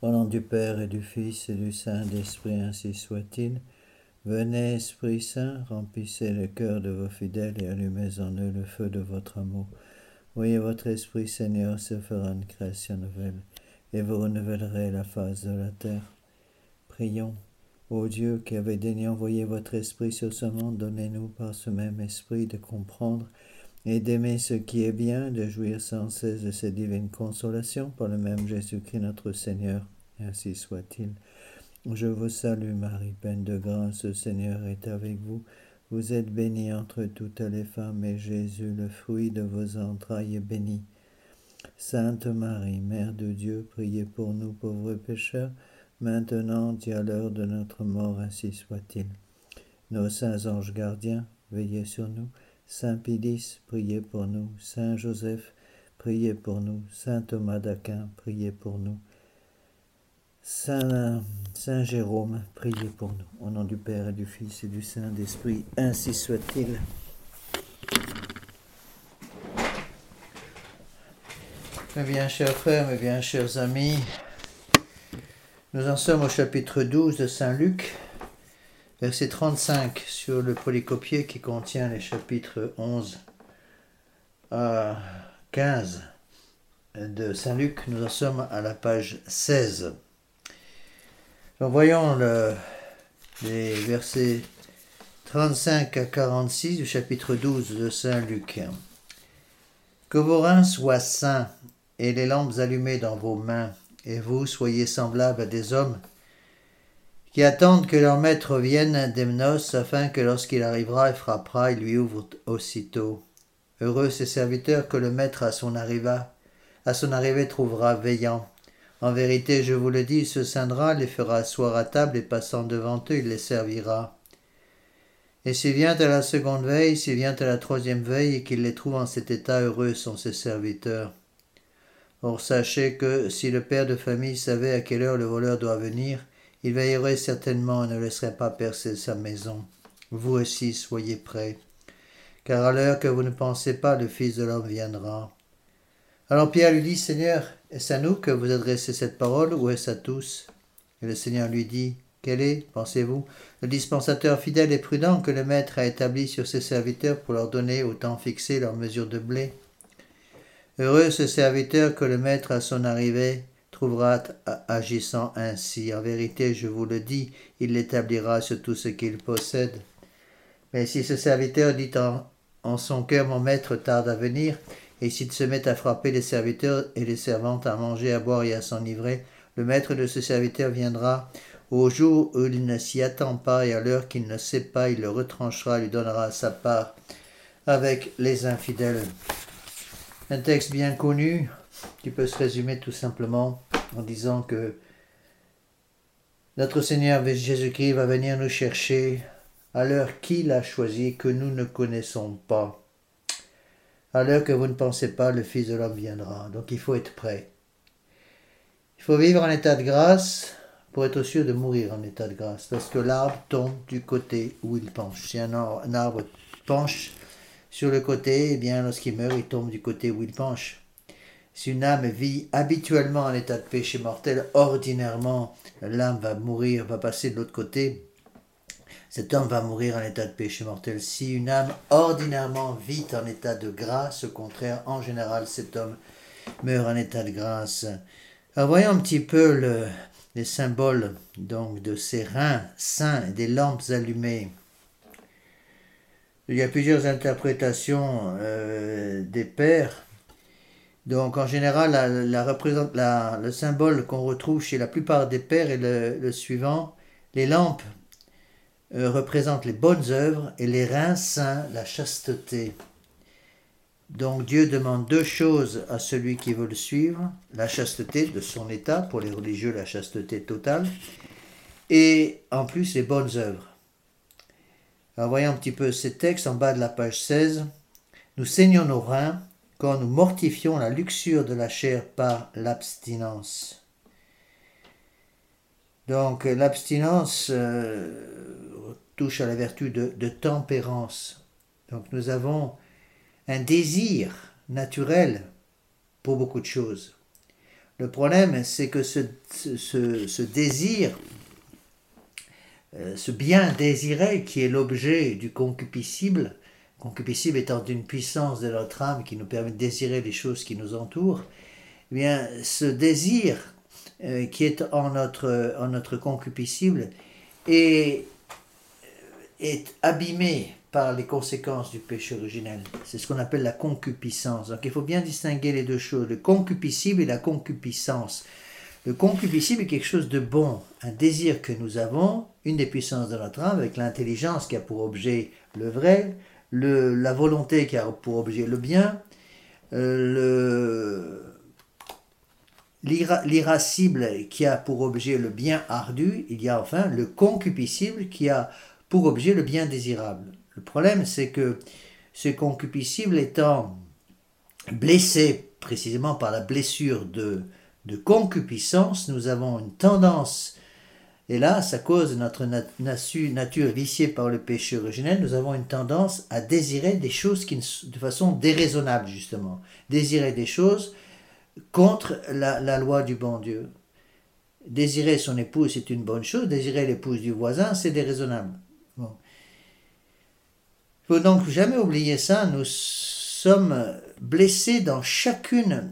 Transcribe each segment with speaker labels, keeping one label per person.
Speaker 1: Au nom du Père et du Fils et du Saint-Esprit, ainsi soit-il. Venez, Esprit Saint, remplissez le cœur de vos fidèles et allumez en eux le feu de votre amour. Voyez votre Esprit, Seigneur, se fera une création nouvelle, et vous renouvellerez la face de la terre. Prions. Ô Dieu, qui avez daigné envoyer votre Esprit sur ce monde, donnez-nous par ce même Esprit de comprendre et d'aimer ce qui est bien, de jouir sans cesse de ces divines consolations par le même Jésus-Christ notre Seigneur. Ainsi soit-il. Je vous salue Marie, pleine de grâce, le Seigneur est avec vous. Vous êtes bénie entre toutes les femmes, et Jésus, le fruit de vos entrailles, est béni. Sainte Marie, Mère de Dieu, priez pour nous pauvres pécheurs, maintenant et à l'heure de notre mort, ainsi soit-il. Nos saints anges gardiens, veillez sur nous. Saint Pédis, priez pour nous. Saint Joseph, priez pour nous. Saint Thomas d'Aquin, priez pour nous. Saint Jérôme, priez pour nous. Au nom du Père et du Fils et du Saint-Esprit, ainsi soit-il. Mes bien chers frères, mes bien chers amis, nous en sommes au chapitre 12 de Saint Luc, verset 35 sur le polycopier qui contient les chapitres 11 à 15 de Saint Luc. Nous en sommes à la page 16. Donc voyons les versets 35 à 46 du chapitre 12 de Saint Luc. Que vos reins soient sains et les lampes allumées dans vos mains, et vous soyez semblables à des hommes qui attendent que leur maître vienne des noces, afin que lorsqu'il arrivera et frappera, il lui ouvre aussitôt. Heureux ces serviteurs que le maître à son arrivée trouvera veillant. En vérité, je vous le dis, il se ceindra, les fera asseoir à table, et passant devant eux, il les servira. Et s'il vient à la seconde veille, s'il vient à la troisième veille, et qu'il les trouve en cet état, heureux sont ses serviteurs. Or sachez que si le père de famille savait à quelle heure le voleur doit venir, il veillerait certainement et ne laisserait pas percer sa maison. Vous aussi soyez prêts, car à l'heure que vous ne pensez pas, le Fils de l'homme viendra. Alors Pierre lui dit, Seigneur, est-ce à nous que vous adressez cette parole, ou est-ce à tous? Et le Seigneur lui dit, quel est, pensez-vous, le dispensateur fidèle et prudent que le maître a établi sur ses serviteurs pour leur donner au temps fixé leur mesure de blé? Heureux ce serviteur que le maître à son arrivée trouvera agissant ainsi. En vérité, je vous le dis, il l'établira sur tout ce qu'il possède. Mais si ce serviteur dit en son cœur, mon maître tarde à venir, et s'il se met à frapper les serviteurs et les servantes, à manger, à boire et à s'enivrer, le maître de ce serviteur viendra au jour où il ne s'y attend pas, et à l'heure qu'il ne sait pas, il le retranchera, lui donnera sa part avec les infidèles. Un texte bien connu qui peut se résumer tout simplement en disant que notre Seigneur Jésus-Christ va venir nous chercher à l'heure qu'il a choisie, que nous ne connaissons pas. À l'heure que vous ne pensez pas, le Fils de l'homme viendra. Donc il faut être prêt. Il faut vivre en état de grâce pour être sûr de mourir en état de grâce. Parce que l'arbre tombe du côté où il penche. Si un arbre penche sur le côté, eh bien lorsqu'il meurt, il tombe du côté où il penche. Si une âme vit habituellement en état de péché mortel, ordinairement, l'âme va mourir, va passer de l'autre côté. Cet homme va mourir en état de péché mortel. Si une âme ordinairement vit en état de grâce, au contraire, en général, cet homme meurt en état de grâce. Alors voyons un petit peu les symboles donc, de ces reins saints et des lampes allumées. Il y a plusieurs interprétations des pères. Donc en général, le symbole qu'on retrouve chez la plupart des pères est le suivant. Les lampes représentent les bonnes œuvres et les reins saints, la chasteté. Donc Dieu demande deux choses à celui qui veut le suivre, la chasteté de son état, pour les religieux la chasteté totale, et en plus les bonnes œuvres. Alors voyons un petit peu ces textes en bas de la page 16. Nous saignons nos reins quand nous mortifions la luxure de la chair par l'abstinence. Donc l'abstinence touche à la vertu de tempérance. Donc nous avons un désir naturel pour beaucoup de choses. Le problème, c'est que ce désir, ce bien désiré qui est l'objet du concupiscible étant une puissance de notre âme qui nous permet de désirer les choses qui nous entourent, eh bien, ce désir qui est en notre concupiscible est abîmé par les conséquences du péché originel. C'est ce qu'on appelle la concupiscence. Donc il faut bien distinguer les deux choses, le concupiscible et la concupiscence. Le concupiscible est quelque chose de bon, un désir que nous avons, une des puissances de notre âme, avec l'intelligence qui a pour objet le vrai, la volonté qui a pour objet le bien, l'irascible qui a pour objet le bien ardu, il y a enfin le concupiscible qui a pour objet le bien désirable. Le problème, c'est que ce concupiscible étant blessé précisément par la blessure de concupiscence, nous avons une tendance, hélas, à cause de notre nature viciée par le péché originel, nous avons une tendance à désirer des choses de façon déraisonnable, justement. Désirer des choses contre la loi du bon Dieu. Désirer son épouse, c'est une bonne chose. Désirer l'épouse du voisin, c'est déraisonnable. Bon. Il ne faut donc jamais oublier ça. Nous sommes blessés dans chacune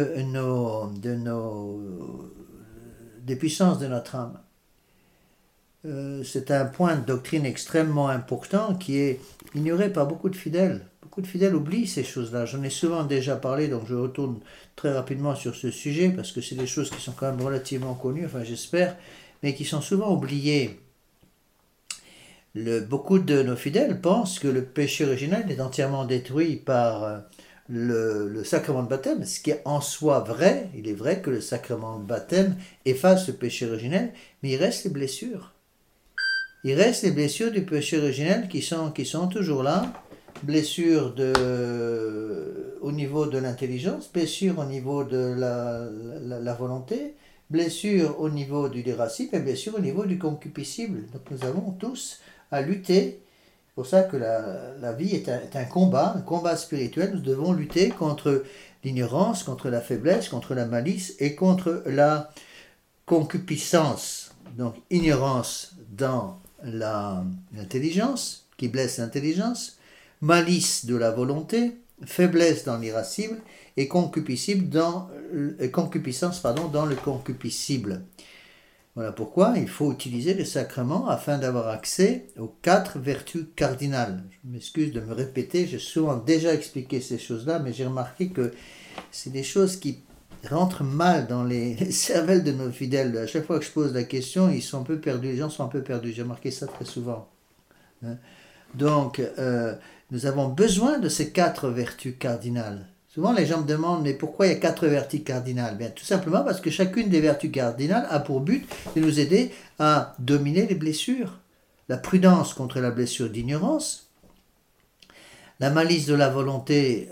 Speaker 1: des puissances de notre âme. C'est un point de doctrine extrêmement important qui est ignoré par beaucoup de fidèles. Beaucoup de fidèles oublient ces choses-là. J'en ai souvent déjà parlé, donc je retourne très rapidement sur ce sujet parce que c'est des choses qui sont quand même relativement connues, enfin j'espère, mais qui sont souvent oubliées. Beaucoup de nos fidèles pensent que le péché originel est entièrement détruit par le sacrement de baptême, ce qui est en soi vrai. Il est vrai que le sacrement de baptême efface le péché originel, mais il reste les blessures. Il reste les blessures du péché originel qui sont toujours là. Blessures au niveau de l'intelligence, blessures au niveau de la volonté, blessures au niveau du irascible et blessures au niveau du concupiscible. Donc nous avons tous à lutter. C'est pour ça que la vie est un combat spirituel. Nous devons lutter contre l'ignorance, contre la faiblesse, contre la malice et contre la concupiscence. Donc ignorance dans l'intelligence, qui blesse l'intelligence, malice de la volonté, faiblesse dans l'irascible et concupiscence dans le concupiscible. Voilà pourquoi il faut utiliser les sacrements afin d'avoir accès aux 4 vertus cardinales. Je m'excuse de me répéter, j'ai souvent déjà expliqué ces choses-là, mais j'ai remarqué que c'est des choses qui rentrent mal dans les cervelles de nos fidèles. À chaque fois que je pose la question, ils sont un peu perdus, les gens sont un peu perdus. J'ai remarqué ça très souvent. Donc, nous avons besoin de ces 4 vertus cardinales. Souvent, les gens me demandent, mais pourquoi il y a 4 vertus cardinales? Bien, tout simplement parce que chacune des vertus cardinales a pour but de nous aider à dominer les blessures. La prudence contre la blessure d'ignorance. La malice de la volonté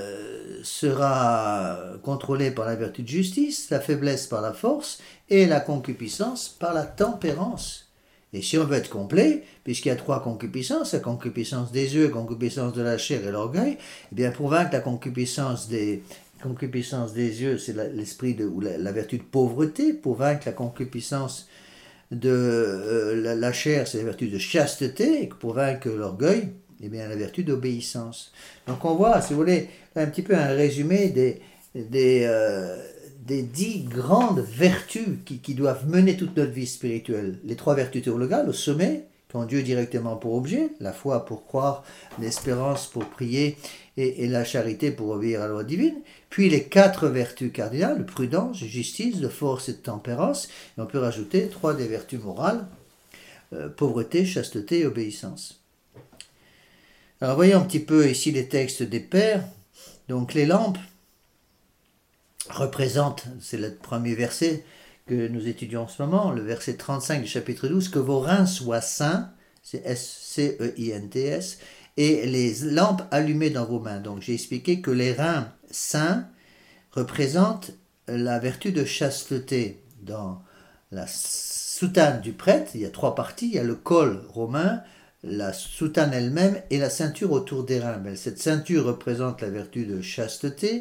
Speaker 1: sera contrôlée par la vertu de justice, la faiblesse par la force et la concupiscence par la tempérance. Et si on veut être complet, puisqu'il y a 3 concupiscences, la concupiscence des yeux, la concupiscence de la chair et l'orgueil, eh bien pour vaincre la concupiscence des yeux, c'est l'esprit ou la vertu de pauvreté. Pour vaincre la concupiscence de la chair, c'est la vertu de chasteté. Et pour vaincre l'orgueil, eh bien la vertu d'obéissance. Donc on voit, si vous voulez, un petit peu un résumé des 10 grandes vertus qui doivent mener toute notre vie spirituelle. Les 3 vertus théologales au sommet, qui ont Dieu directement pour objet, la foi pour croire, l'espérance pour prier et la charité pour obéir à la loi divine. Puis les 4 vertus cardinales, prudence, justice, de force et de tempérance. Et on peut rajouter 3 des vertus morales, pauvreté, chasteté et obéissance. Alors voyons un petit peu ici les textes des pères. Donc les lampes représente, c'est le premier verset que nous étudions en ce moment, le verset 35 du chapitre 12, que vos reins soient saints, c'est S-C-E-I-N-T-S, et les lampes allumées dans vos mains. Donc j'ai expliqué que les reins saints représentent la vertu de chasteté. Dans la soutane du prêtre, il y a 3 parties, il y a le col romain, la soutane elle-même et la ceinture autour des reins. Cette ceinture représente la vertu de chasteté.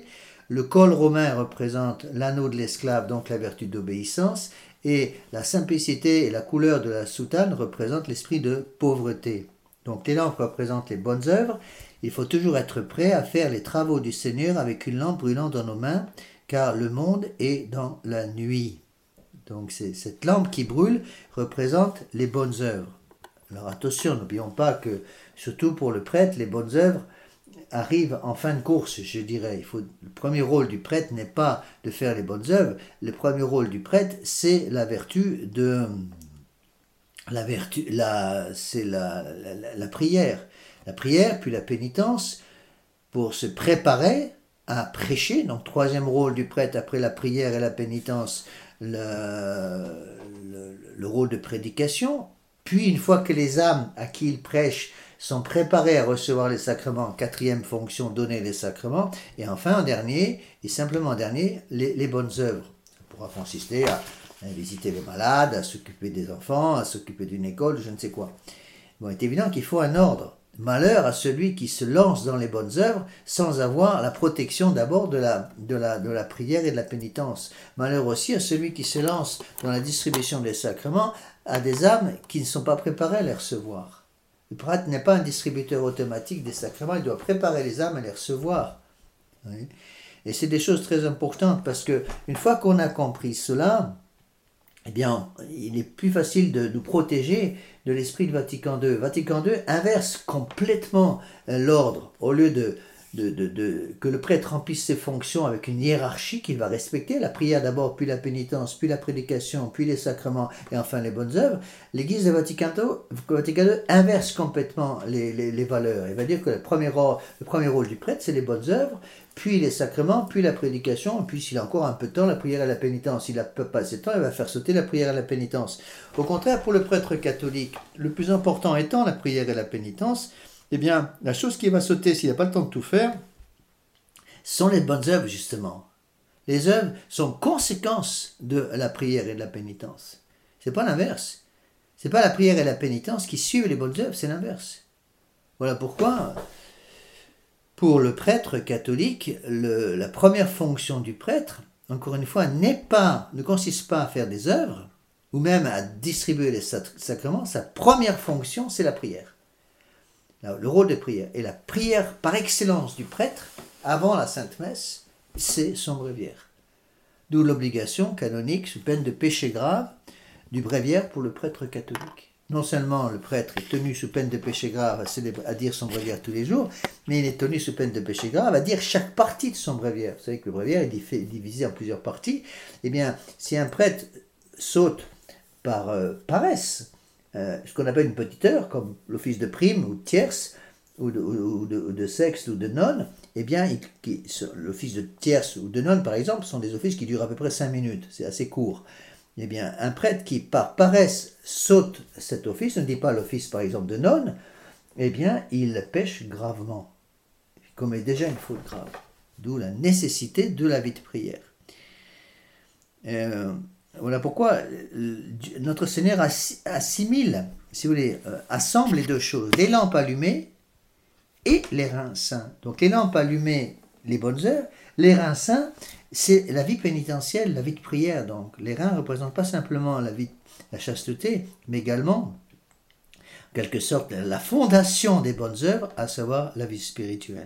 Speaker 1: Le col romain représente l'anneau de l'esclave, donc la vertu d'obéissance, et la simplicité et la couleur de la soutane représentent l'esprit de pauvreté. Donc les lampes représentent les bonnes œuvres. Il faut toujours être prêt à faire les travaux du Seigneur avec une lampe brûlant dans nos mains, car le monde est dans la nuit. Donc cette lampe qui brûle représente les bonnes œuvres. Alors attention, n'oublions pas que, surtout pour le prêtre, les bonnes œuvres arrivent en fin de course, je dirais. Le premier rôle du prêtre n'est pas de faire les bonnes œuvres. Le premier rôle du prêtre, c'est la vertu de... c'est la prière. La prière, puis la pénitence, pour se préparer à prêcher. Donc, troisième rôle du prêtre après la prière et la pénitence, le rôle de prédication. Puis, une fois que les âmes à qui il prêche sont préparées à recevoir les sacrements, quatrième fonction, donner les sacrements. Et enfin, en dernier, et simplement en dernier, les bonnes œuvres. Ça pourra consister à visiter les malades, à s'occuper des enfants, à s'occuper d'une école, je ne sais quoi. Bon, il est évident qu'il faut un ordre. Malheur à celui qui se lance dans les bonnes œuvres sans avoir la protection d'abord de la prière et de la pénitence. Malheur aussi à celui qui se lance dans la distribution des sacrements à des âmes qui ne sont pas préparées à les recevoir. Le prêtre n'est pas un distributeur automatique des sacrements, il doit préparer les âmes à les recevoir. Oui. Et c'est des choses très importantes parce que une fois qu'on a compris cela, eh bien, il est plus facile de nous protéger de l'esprit de Vatican II. Vatican II inverse complètement l'ordre. Au lieu que le prêtre remplisse ses fonctions avec une hiérarchie qu'il va respecter, la prière d'abord, puis la pénitence, puis la prédication, puis les sacrements, et enfin les bonnes œuvres, l'Église de Vatican II inverse complètement les valeurs. Il va dire que le premier rôle du prêtre, c'est les bonnes œuvres, puis les sacrements, puis la prédication, et puis s'il a encore un peu de temps, la prière et la pénitence. S'il n'a pas assez de temps, il va faire sauter la prière et la pénitence. Au contraire, pour le prêtre catholique, le plus important étant la prière et la pénitence, eh bien, la chose qui va sauter s'il n'a pas le temps de tout faire, sont les bonnes œuvres, justement. Les œuvres sont conséquences de la prière et de la pénitence. C'est pas l'inverse. C'est pas la prière et la pénitence qui suivent les bonnes œuvres, c'est l'inverse. Voilà pourquoi... Pour le prêtre catholique, la première fonction du prêtre, encore une fois, ne consiste pas à faire des œuvres, ou même à distribuer les sacrements. Sa première fonction, c'est la prière. Le rôle de prière. Et la prière par excellence du prêtre, avant la Sainte Messe, c'est son bréviaire. D'où l'obligation canonique, sous peine de péché grave, du bréviaire pour le prêtre catholique. Non seulement le prêtre est tenu sous peine de péché grave à dire son bréviaire tous les jours, mais il est tenu sous peine de péché grave à dire chaque partie de son bréviaire. Vous savez que le bréviaire est divisé en plusieurs parties. Eh bien, si un prêtre saute par paresse, ce qu'on appelle une petite heure, comme l'office de prime ou de tierce, ou de sexte ou de nonne, eh bien, l'office de tierce ou de nonne, par exemple, sont des offices qui durent à peu près 5 minutes. C'est assez court. Eh bien, un prêtre qui, par paresse, saute cet office, ne dit pas l'office, par exemple, de nonne, eh bien, il pêche gravement. Il commet déjà une faute grave. D'où la nécessité de la vie de prière. Voilà pourquoi notre Seigneur assimile, si vous voulez, assemble les deux choses, les lampes allumées et les reins saints. Donc les lampes allumées, les bonnes heures, les reins saints, c'est la vie pénitentielle, la vie de prière. Donc les reins ne représentent pas simplement la chasteté, mais également, en quelque sorte, la fondation des bonnes œuvres, à savoir la vie spirituelle.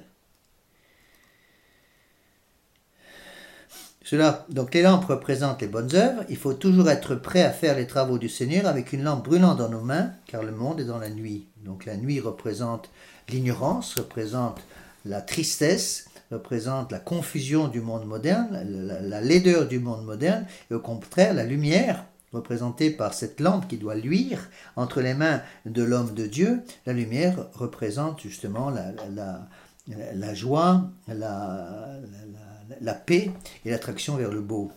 Speaker 1: Donc les lampes représentent les bonnes œuvres. Il faut toujours être prêt à faire les travaux du Seigneur avec une lampe brûlant dans nos mains, car le monde est dans la nuit. Donc la nuit représente l'ignorance, représente la tristesse, représente la confusion du monde moderne, la laideur du monde moderne, et au contraire la lumière, représentée par cette lampe qui doit luire entre les mains de l'homme de Dieu. La lumière représente justement la joie, la paix et l'attraction vers le beau.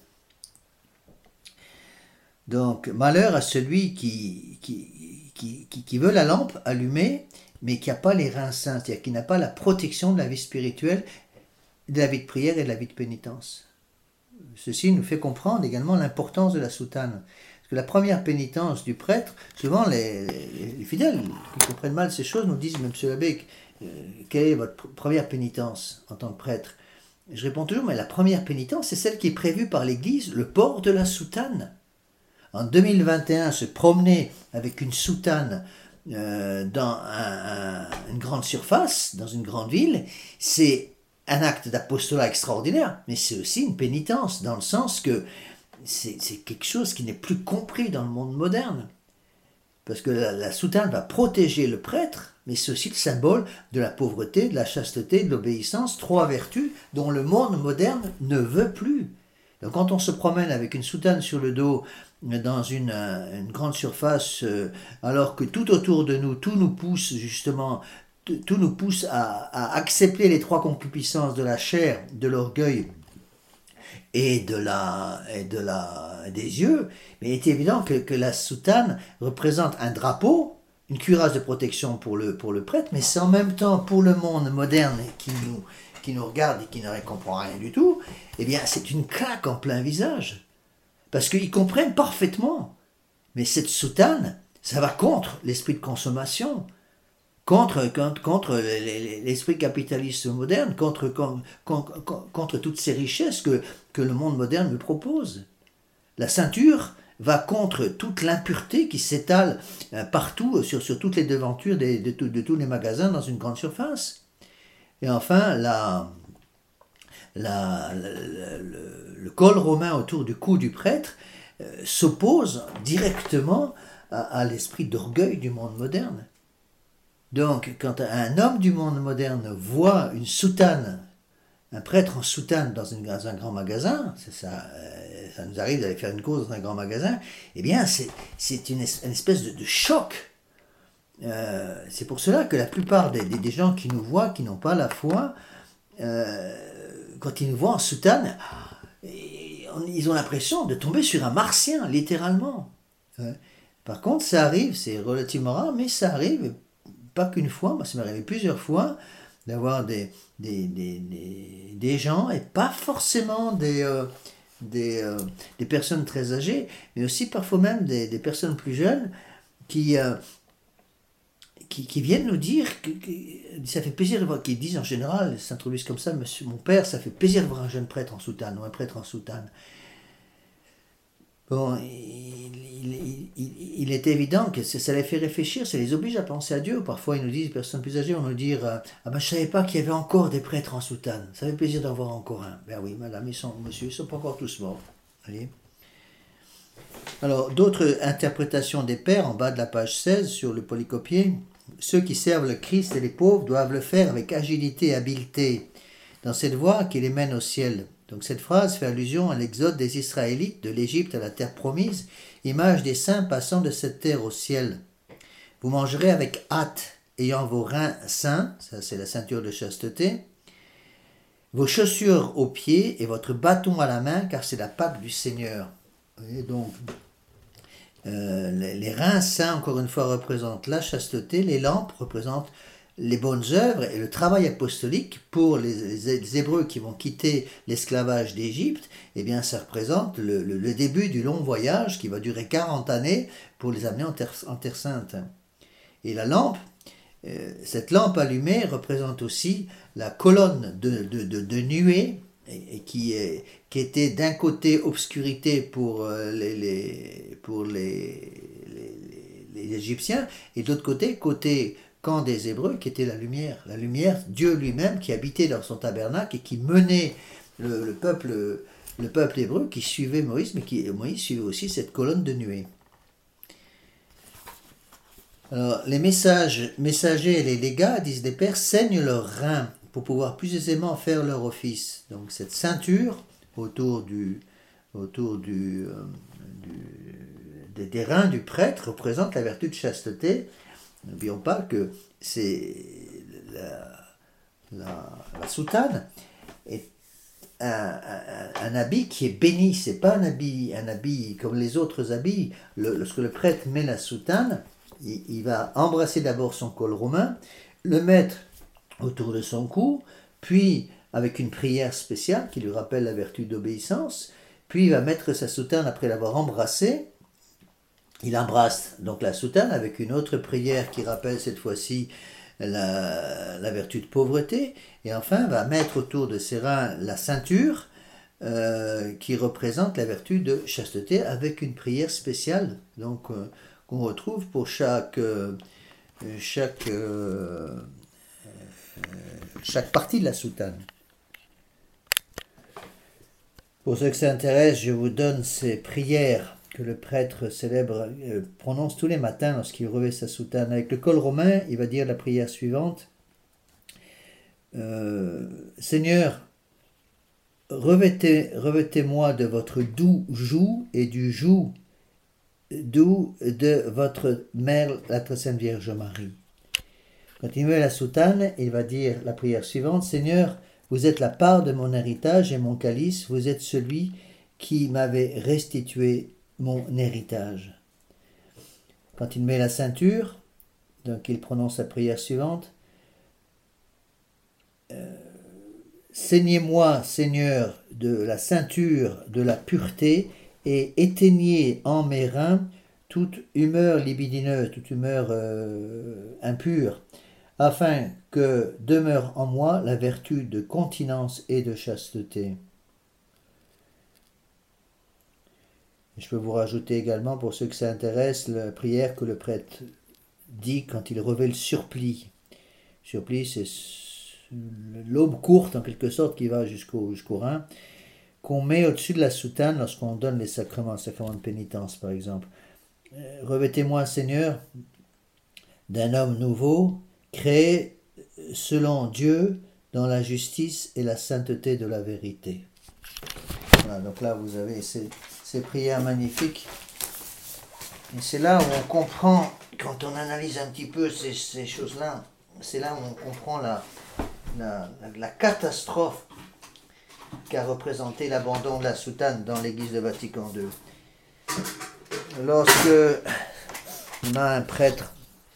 Speaker 1: Donc, malheur à celui qui veut la lampe allumée, mais qui n'a pas les reins saints, c'est-à-dire qui n'a pas la protection de la vie spirituelle, de la vie de prière et de la vie de pénitence. Ceci nous fait comprendre également l'importance de la soutane. Parce que la première pénitence du prêtre, souvent les fidèles qui comprennent mal ces choses nous disent, mais monsieur l'abbé, quelle est votre première pénitence en tant que prêtre ? Je réponds toujours, mais la première pénitence, c'est celle qui est prévue par l'Église, le port de la soutane. En 2021, se promener avec une soutane dans une grande surface, dans une grande ville, c'est un acte d'apostolat extraordinaire, mais c'est aussi une pénitence, dans le sens que c'est quelque chose qui n'est plus compris dans le monde moderne. Parce que la soutane va protéger le prêtre, mais c'est aussi le symbole de la pauvreté, de la chasteté, de l'obéissance, trois vertus dont le monde moderne ne veut plus. Donc quand on se promène avec une soutane sur le dos dans une grande surface, alors que tout autour de nous, tout nous pousse justement, tout nous pousse à accepter les trois concupiscences de la chair, de l'orgueil et des yeux, mais il est évident que la soutane représente un drapeau, une cuirasse de protection pour le prêtre, mais c'est en même temps pour le monde moderne qui nous regarde et qui ne comprend rien du tout, eh bien c'est une claque en plein visage. Parce qu'ils comprennent parfaitement. Mais cette soutane, ça va contre l'esprit de consommation, contre l'esprit capitaliste moderne, contre toutes ces richesses que le monde moderne nous propose. La ceinture va contre toute l'impureté qui s'étale partout, sur toutes les devantures de tous les magasins dans une grande surface. Et enfin, le col romain autour du cou du prêtre s'oppose directement à l'esprit d'orgueil du monde moderne. Donc, quand un homme du monde moderne voit une soutane, un prêtre en soutane dans un grand magasin, ça nous arrive d'aller faire une course dans un grand magasin, eh bien, c'est une espèce de choc. C'est pour cela que la plupart des gens qui nous voient, qui n'ont pas la foi, quand ils nous voient en soutane, ils ont l'impression de tomber sur un martien, littéralement. Par contre, ça arrive, c'est relativement rare, mais ça arrive, pas qu'une fois, moi ça m'est arrivé plusieurs fois, d'avoir des gens, et pas forcément des personnes très âgées, mais aussi parfois même des personnes plus jeunes qui viennent nous dire que ça fait plaisir de voir, qui disent en général, ils s'introduisent comme ça, monsieur mon père, ça fait plaisir de voir un jeune prêtre en soutane, ou un prêtre en soutane. Bon, il est évident que ça les fait réfléchir, ça les oblige à penser à Dieu. Parfois, ils nous disent, les personnes plus âgées vont nous dire, ah ben je savais pas qu'il y avait encore des prêtres en soutane, ça fait plaisir d'en voir encore un. Ben oui, madame, monsieur, ils sont pas encore tous morts. Allez. Alors, d'autres interprétations des pères, en bas de la page 16, sur le polycopier. Ceux qui servent le Christ et les pauvres doivent le faire avec agilité et habileté, dans cette voie qui les mène au ciel. Donc cette phrase fait allusion à l'exode des Israélites de l'Égypte à la terre promise, image des saints passant de cette terre au ciel. Vous mangerez avec hâte, ayant vos reins saints, ça c'est la ceinture de chasteté, vos chaussures aux pieds et votre bâton à la main, car c'est la Pâque du Seigneur. Et donc, les reins saints, encore une fois, représentent la chasteté, les lampes représentent les bonnes œuvres et le travail apostolique pour les Hébreux qui vont quitter l'esclavage d'Égypte. Eh bien, ça représente le début du long voyage qui va durer 40 années pour les amener en Terre Sainte. Et la lampe, cette lampe allumée représente aussi la colonne de nuée et qui était d'un côté obscurité pour les Égyptiens et de l'autre côté camp des Hébreux qui était la lumière, Dieu lui-même qui habitait dans son tabernacle et qui menait le peuple hébreu qui suivait Moïse, mais Moïse suivait aussi cette colonne de nuée. Alors, les messagers et les légats, disent les pères, saignent leurs reins pour pouvoir plus aisément faire leur office. Donc cette ceinture autour des reins du prêtre représente la vertu de chasteté. N'oublions pas que c'est la soutane est un habit qui est béni. C'est pas un habit comme les autres habits. Lorsque le prêtre met la soutane, il va embrasser d'abord son col romain, le mettre autour de son cou, puis avec une prière spéciale qui lui rappelle la vertu d'obéissance, puis il va mettre sa soutane après l'avoir embrassée. Il embrasse donc la soutane avec une autre prière qui rappelle cette fois-ci la vertu de pauvreté, et enfin va mettre autour de ses reins la ceinture qui représente la vertu de chasteté, avec une prière spéciale donc qu'on retrouve pour chaque partie de la soutane. Pour ceux que ça intéresse, je vous donne ces prières que le prêtre célèbre, prononce tous les matins lorsqu'il revêt sa soutane. Avec le col romain, il va dire la prière suivante. Seigneur, revêtez-moi de votre doux joug et du joug doux de votre mère, la très sainte Vierge Marie. Quand il met la soutane, il va dire la prière suivante. Seigneur, vous êtes la part de mon héritage et mon calice, vous êtes celui qui m'avait restitué mon héritage. Quand il met la ceinture, donc il prononce la prière suivante. Ceignez-moi, Seigneur, de la ceinture de la pureté et éteignez en mes reins toute humeur libidineuse, toute humeur impure, afin que demeure en moi la vertu de continence et de chasteté. Je peux vous rajouter également, pour ceux que ça intéresse, la prière que le prêtre dit quand il revêt le surplis. Le surplis, c'est l'aube courte en quelque sorte qui va jusqu'au rein, qu'on met au-dessus de la soutane lorsqu'on donne les sacrements, le sacrement de pénitence par exemple. Revêtez-moi, Seigneur, d'un homme nouveau, créé selon Dieu dans la justice et la sainteté de la vérité. Voilà, donc là vous avez ces prières magnifiques. Et c'est là où on comprend, quand on analyse un petit peu ces choses-là, c'est là où on comprend la catastrophe qu'a représenté l'abandon de la soutane dans l'église de Vatican II. Lorsque on a un prêtre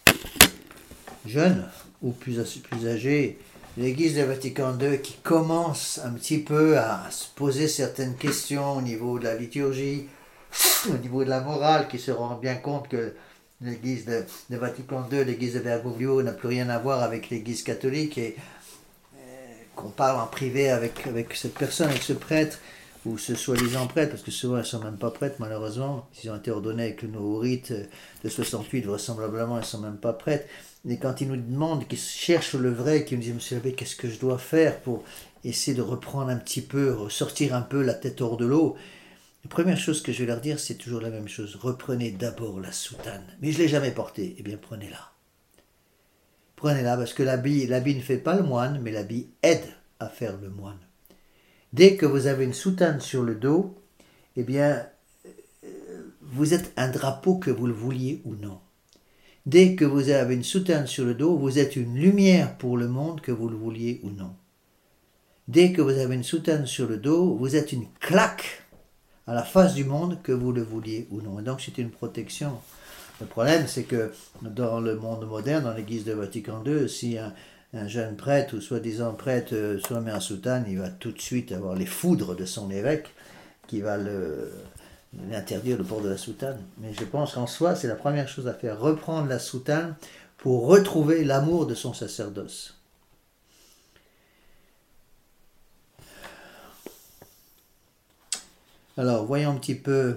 Speaker 1: jeune ou plus âgé, l'église de Vatican II qui commence un petit peu à se poser certaines questions au niveau de la liturgie, au niveau de la morale, qui se rend bien compte que l'église de Vatican II, l'église de Bergoglio n'a plus rien à voir avec l'église catholique, et qu'on parle en privé avec cette personne, avec ce prêtre, ou ce soi-disant prêtre, parce que souvent elles ne sont même pas prêtres malheureusement, ils ont été ordonnés avec le nouveau rite de 68, vraisemblablement elles ne sont même pas prêtres. Et quand ils nous demandent, qu'ils cherchent le vrai, qu'ils nous disent, monsieur l'abbé, qu'est-ce que je dois faire pour essayer de reprendre un petit peu, ressortir un peu la tête hors de l'eau, la première chose que je vais leur dire, c'est toujours la même chose. Reprenez d'abord la soutane. Mais je ne l'ai jamais portée. Eh bien, prenez-la. Prenez-la, parce que l'habit ne fait pas le moine, mais l'habit aide à faire le moine. Dès que vous avez une soutane sur le dos, eh bien, vous êtes un drapeau que vous le vouliez ou non. Dès que vous avez une soutane sur le dos, vous êtes une lumière pour le monde, que vous le vouliez ou non. Dès que vous avez une soutane sur le dos, vous êtes une claque à la face du monde, que vous le vouliez ou non. Et donc c'est une protection. Le problème, c'est que dans le monde moderne, dans l'église de Vatican II, si un jeune prêtre ou soi-disant prêtre se met en soutane, il va tout de suite avoir les foudres de son évêque qui va l'interdire le port de la soutane. Mais je pense qu'en soi, c'est la première chose à faire, reprendre la soutane pour retrouver l'amour de son sacerdoce. Alors, voyons un petit peu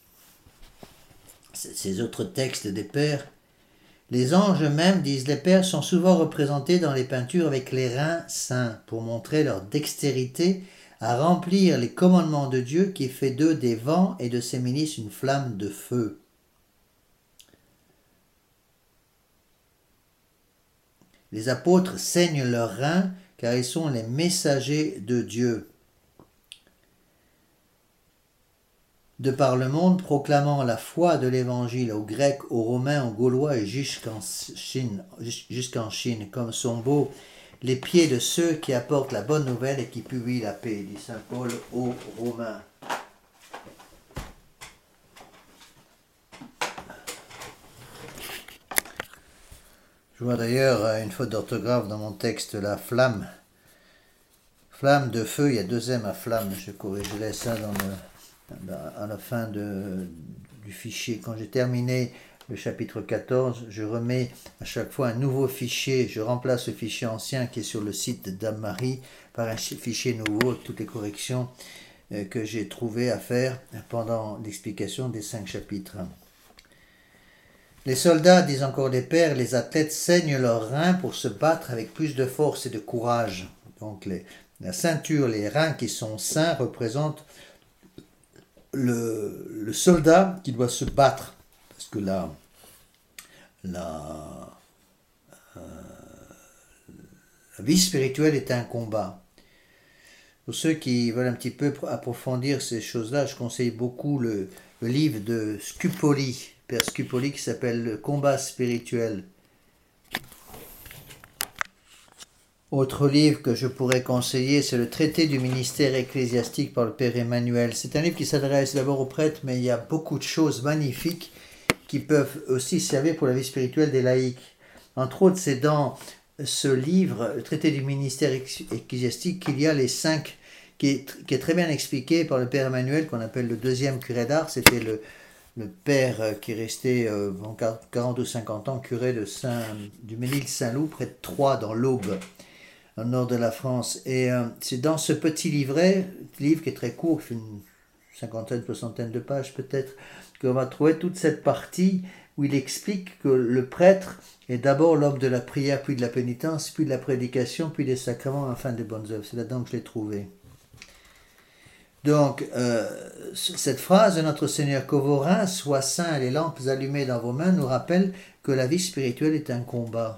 Speaker 1: ces autres textes des pères. Les anges eux-mêmes, disent les pères, sont souvent représentés dans les peintures avec les reins saints pour montrer leur dextérité à remplir les commandements de Dieu qui fait d'eux des vents et de ses milices une flamme de feu. Les apôtres saignent leurs reins car ils sont les messagers de Dieu. De par le monde, proclamant la foi de l'Évangile aux Grecs, aux Romains, aux Gaulois et jusqu'en Chine, comme sont beaux les pieds de ceux qui apportent la bonne nouvelle et qui publient la paix, dit saint Paul aux Romains. Je vois d'ailleurs une faute d'orthographe dans mon texte, la flamme. Flamme de feu, il y a deux M à flamme, je corrigerai ça à la fin du fichier. Quand j'ai terminé le chapitre 14, je remets à chaque fois un nouveau fichier, je remplace le fichier ancien qui est sur le site de Dame Marie par un fichier nouveau, avec toutes les corrections que j'ai trouvé à faire pendant l'explication des 5 chapitres. Les soldats, disent encore les pères, les athlètes saignent leurs reins pour se battre avec plus de force et de courage. Donc la ceinture, les reins qui sont sains représentent le soldat qui doit se battre. Parce que la vie spirituelle est un combat. Pour ceux qui veulent un petit peu approfondir ces choses-là, je conseille beaucoup le livre de Scupoli, Père Scupoli, qui s'appelle Le combat spirituel. Autre livre que je pourrais conseiller, c'est le traité du ministère ecclésiastique par le Père Emmanuel. C'est un livre qui s'adresse d'abord aux prêtres, mais il y a beaucoup de choses magnifiques qui peuvent aussi servir pour la vie spirituelle des laïcs. Entre autres, c'est dans ce livre, le traité du ministère ecclésiastique, qu'il y a les 5, qui est très bien expliqué par le Père Emmanuel, qu'on appelle le deuxième curé d'Ars. C'était le père qui est resté 40 ou 50 ans curé du Ménil-Saint-Loup, près de Troyes, dans l'Aube, au nord de la France. Et c'est dans ce petit livre qui est très court, fait une cinquantaine, soixantaine de pages peut-être, qu'on va trouver toute cette partie où il explique que le prêtre est d'abord l'homme de la prière, puis de la pénitence, puis de la prédication, puis des sacrements, enfin des bonnes œuvres. C'est là-dedans que je l'ai trouvé. Donc, cette phrase de notre Seigneur, que vos reins soient sains et les lampes allumées dans vos mains, nous rappelle que la vie spirituelle est un combat.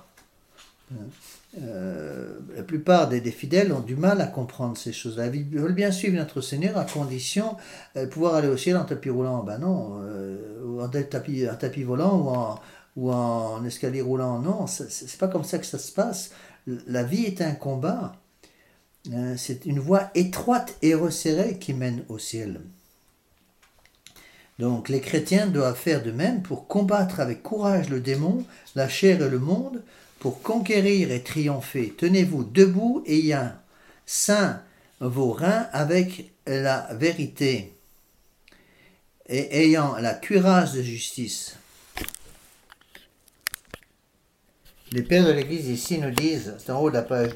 Speaker 1: La plupart des fidèles ont du mal à comprendre ces choses-là. Ils veulent bien suivre notre Seigneur à condition de pouvoir aller au ciel en tapis roulant. Ben non, ou en tapis volant ou en escalier roulant. Non, c'est pas comme ça que ça se passe. La vie est un combat. C'est une voie étroite et resserrée qui mène au ciel. Donc les chrétiens doivent faire de même pour combattre avec courage le démon, la chair et le monde, pour conquérir et triompher. Tenez-vous debout, ayant saint vos reins avec la vérité et ayant la cuirasse de justice. Les pères de l'Église ici nous disent, c'est en haut de la page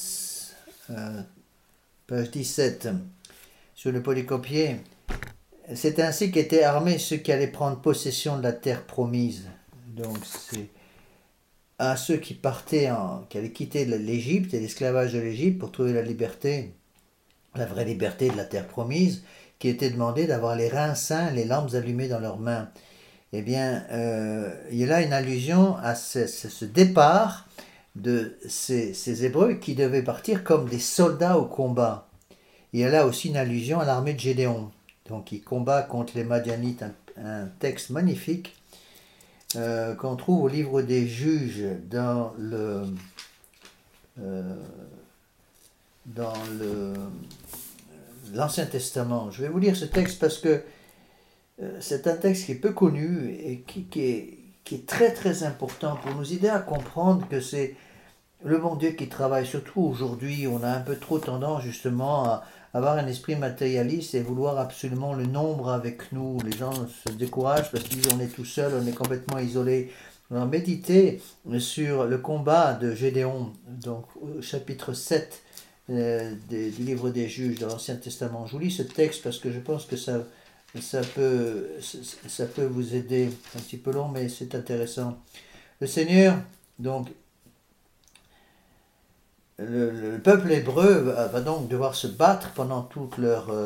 Speaker 1: 17, sur le polycopier, c'est ainsi qu'étaient armés ceux qui allaient prendre possession de la terre promise. Donc c'est à ceux qui partaient, qui allaient quitter l'Égypte et l'esclavage de l'Égypte pour trouver la liberté, la vraie liberté de la terre promise, qui était demandé d'avoir les reins sains, les lampes allumées dans leurs mains. Eh bien, il y a là une allusion à ce départ de ces Hébreux qui devaient partir comme des soldats au combat. Il y a là aussi une allusion à l'armée de Gédéon, donc il combat contre les Madianites, un texte magnifique qu'on trouve au livre des Juges dans l'Ancien Testament. Je vais vous lire ce texte parce que c'est un texte qui est peu connu et qui est très très important pour nous aider à comprendre que c'est le bon Dieu qui travaille. Surtout aujourd'hui, on a un peu trop tendance justement à avoir un esprit matérialiste et vouloir absolument le nombre avec nous. Les gens se découragent parce qu'ils disent on est tout seul, on est complètement isolé. Alors méditez sur le combat de Gédéon, donc au chapitre 7 du livre des Juges de l'Ancien Testament. Je vous lis ce texte parce que je pense que ça peut vous aider. C'est un petit peu long, mais c'est intéressant. Le Seigneur, donc, le peuple hébreu va donc devoir se battre pendant toute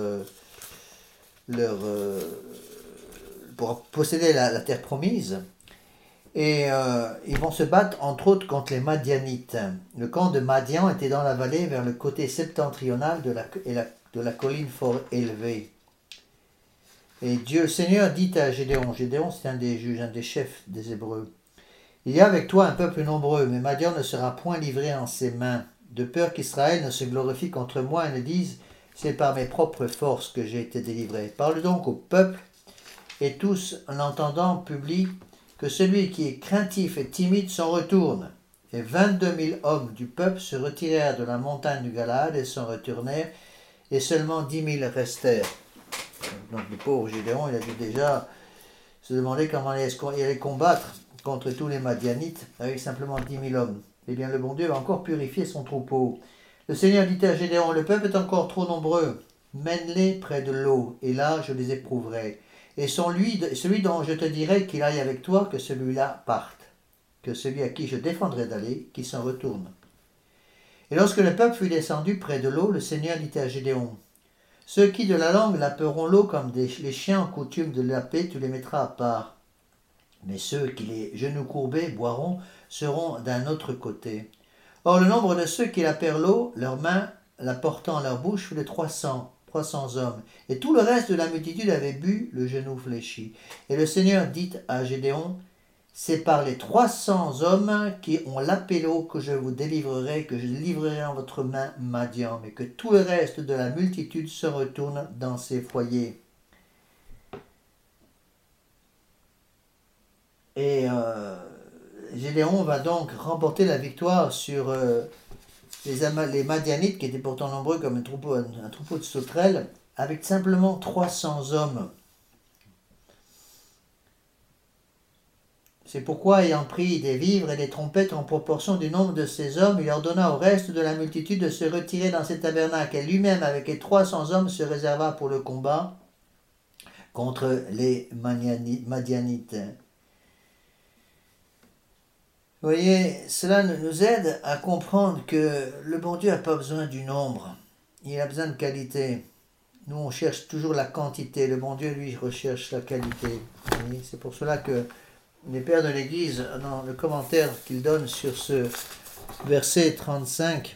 Speaker 1: pour posséder la terre promise. Et ils vont se battre entre autres contre les Madianites. Le camp de Madian était dans la vallée vers le côté septentrional de la colline fort élevée. Et Dieu, le Seigneur, dit à Gédéon, Gédéon c'est un des juges, un des chefs des Hébreux, il y a avec toi un peuple nombreux, mais Madian ne sera point livré en ses mains, de peur qu'Israël ne se glorifie contre moi et ne dise, c'est par mes propres forces que j'ai été délivré. Parle donc au peuple, et tous, en entendant, publient que celui qui est craintif et timide s'en retourne. Et 22 000 hommes du peuple se retirèrent de la montagne du Galaad et s'en retournèrent, et seulement 10 000 restèrent. Donc le pauvre Gédéon, il a dû déjà se demandait comment il allait combattre contre tous les Madianites avec simplement 10 000 hommes. Eh bien, le bon Dieu va encore purifier son troupeau. Le Seigneur dit à Gédéon, le peuple est encore trop nombreux, mène-les près de l'eau, et là je les éprouverai. Et celui dont je te dirai qu'il aille avec toi, que celui-là parte, que celui à qui je défendrai d'aller, qu'il s'en retourne. Et lorsque le peuple fut descendu près de l'eau, le Seigneur dit à Gédéon, ceux qui de la langue laperont l'eau comme les chiens en coutume de laper, tu les mettras à part. Mais ceux qui les genoux courbés boiront seront d'un autre côté. Or le nombre de ceux qui lapèrent l'eau, leurs mains la portant à leur bouche, fut de 300 hommes. Et tout le reste de la multitude avait bu le genou fléchi. Et le Seigneur dit à Gédéon, c'est par les 300 hommes qui ont lapé l'eau que je vous délivrerai, que je livrerai en votre main Madian, mais que tout le reste de la multitude se retourne dans ses foyers. Et Gédéon va donc remporter la victoire sur les Madianites, qui étaient pourtant nombreux comme un troupeau de sauterelles, avec simplement 300 hommes. C'est pourquoi, ayant pris des vivres et des trompettes en proportion du nombre de ces hommes, il ordonna au reste de la multitude de se retirer dans ses tabernacles, et lui-même, avec les 300 hommes, se réserva pour le combat contre les Madianites. Vous voyez, cela nous aide à comprendre que le bon Dieu n'a pas besoin du nombre, il a besoin de qualité. Nous, on cherche toujours la quantité, le bon Dieu, lui, recherche la qualité. Et c'est pour cela que les pères de l'Église, dans le commentaire qu'ils donnent sur ce verset 35